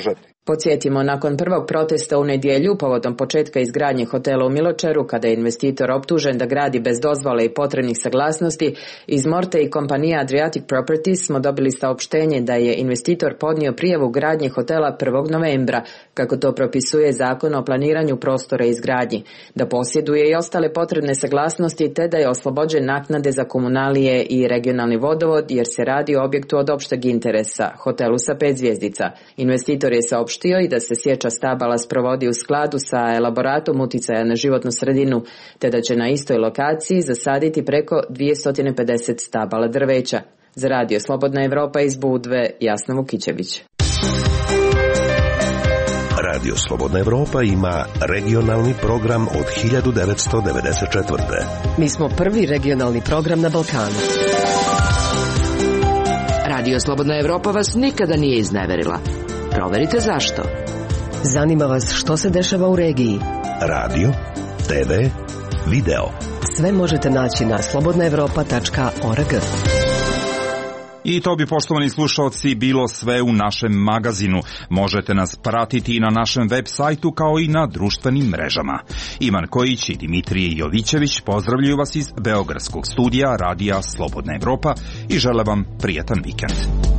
Podsjetimo, nakon prvog protesta u nedjelju povodom početka izgradnje hotela u Miločeru, kada je investitor optužen da gradi bez dozvole i potrebnih saglasnosti, iz Morte i kompanija Adriatic Properties smo dobili saopštenje da je investitor podnio prijavu gradnje hotela 1. novembra, kako to propisuje Zakon o planiranju prostora i izgradnji, da posjeduje i ostale potrebne saglasnosti te da je oslobođen naknade za komunalije i regionalni vodovod jer se radi o objektu od opšteg interesa, hotelu sa 5 zvjezdica. Investitor je saopštio i da se sječa stabala sprovodi u skladu sa elaboratom uticaja na životnu sredinu, te da će na istoj lokaciji zasaditi preko 250 stabala drveća. Za Radio Slobodna Evropa iz Budve, Jasna Vukićević. Radio Slobodna Evropa ima regionalni program od 1994. Mi smo prvi regionalni program na Balkanu. Radio Slobodna Evropa vas nikada nije izneverila. Proverite zašto. Zanima vas što se dešava u regiji. Radio, TV, video. Sve možete naći na slobodnaevropa.org. I to bi, poštovani slušalci, bilo sve u našem magazinu. Možete nas pratiti i na našem web sajtu kao i na društvenim mrežama. Ivan Kojić i Dimitrije Jovićević pozdravljaju vas iz Beogradskog studija Radija Slobodna Evropa i žele vam prijetan vikend.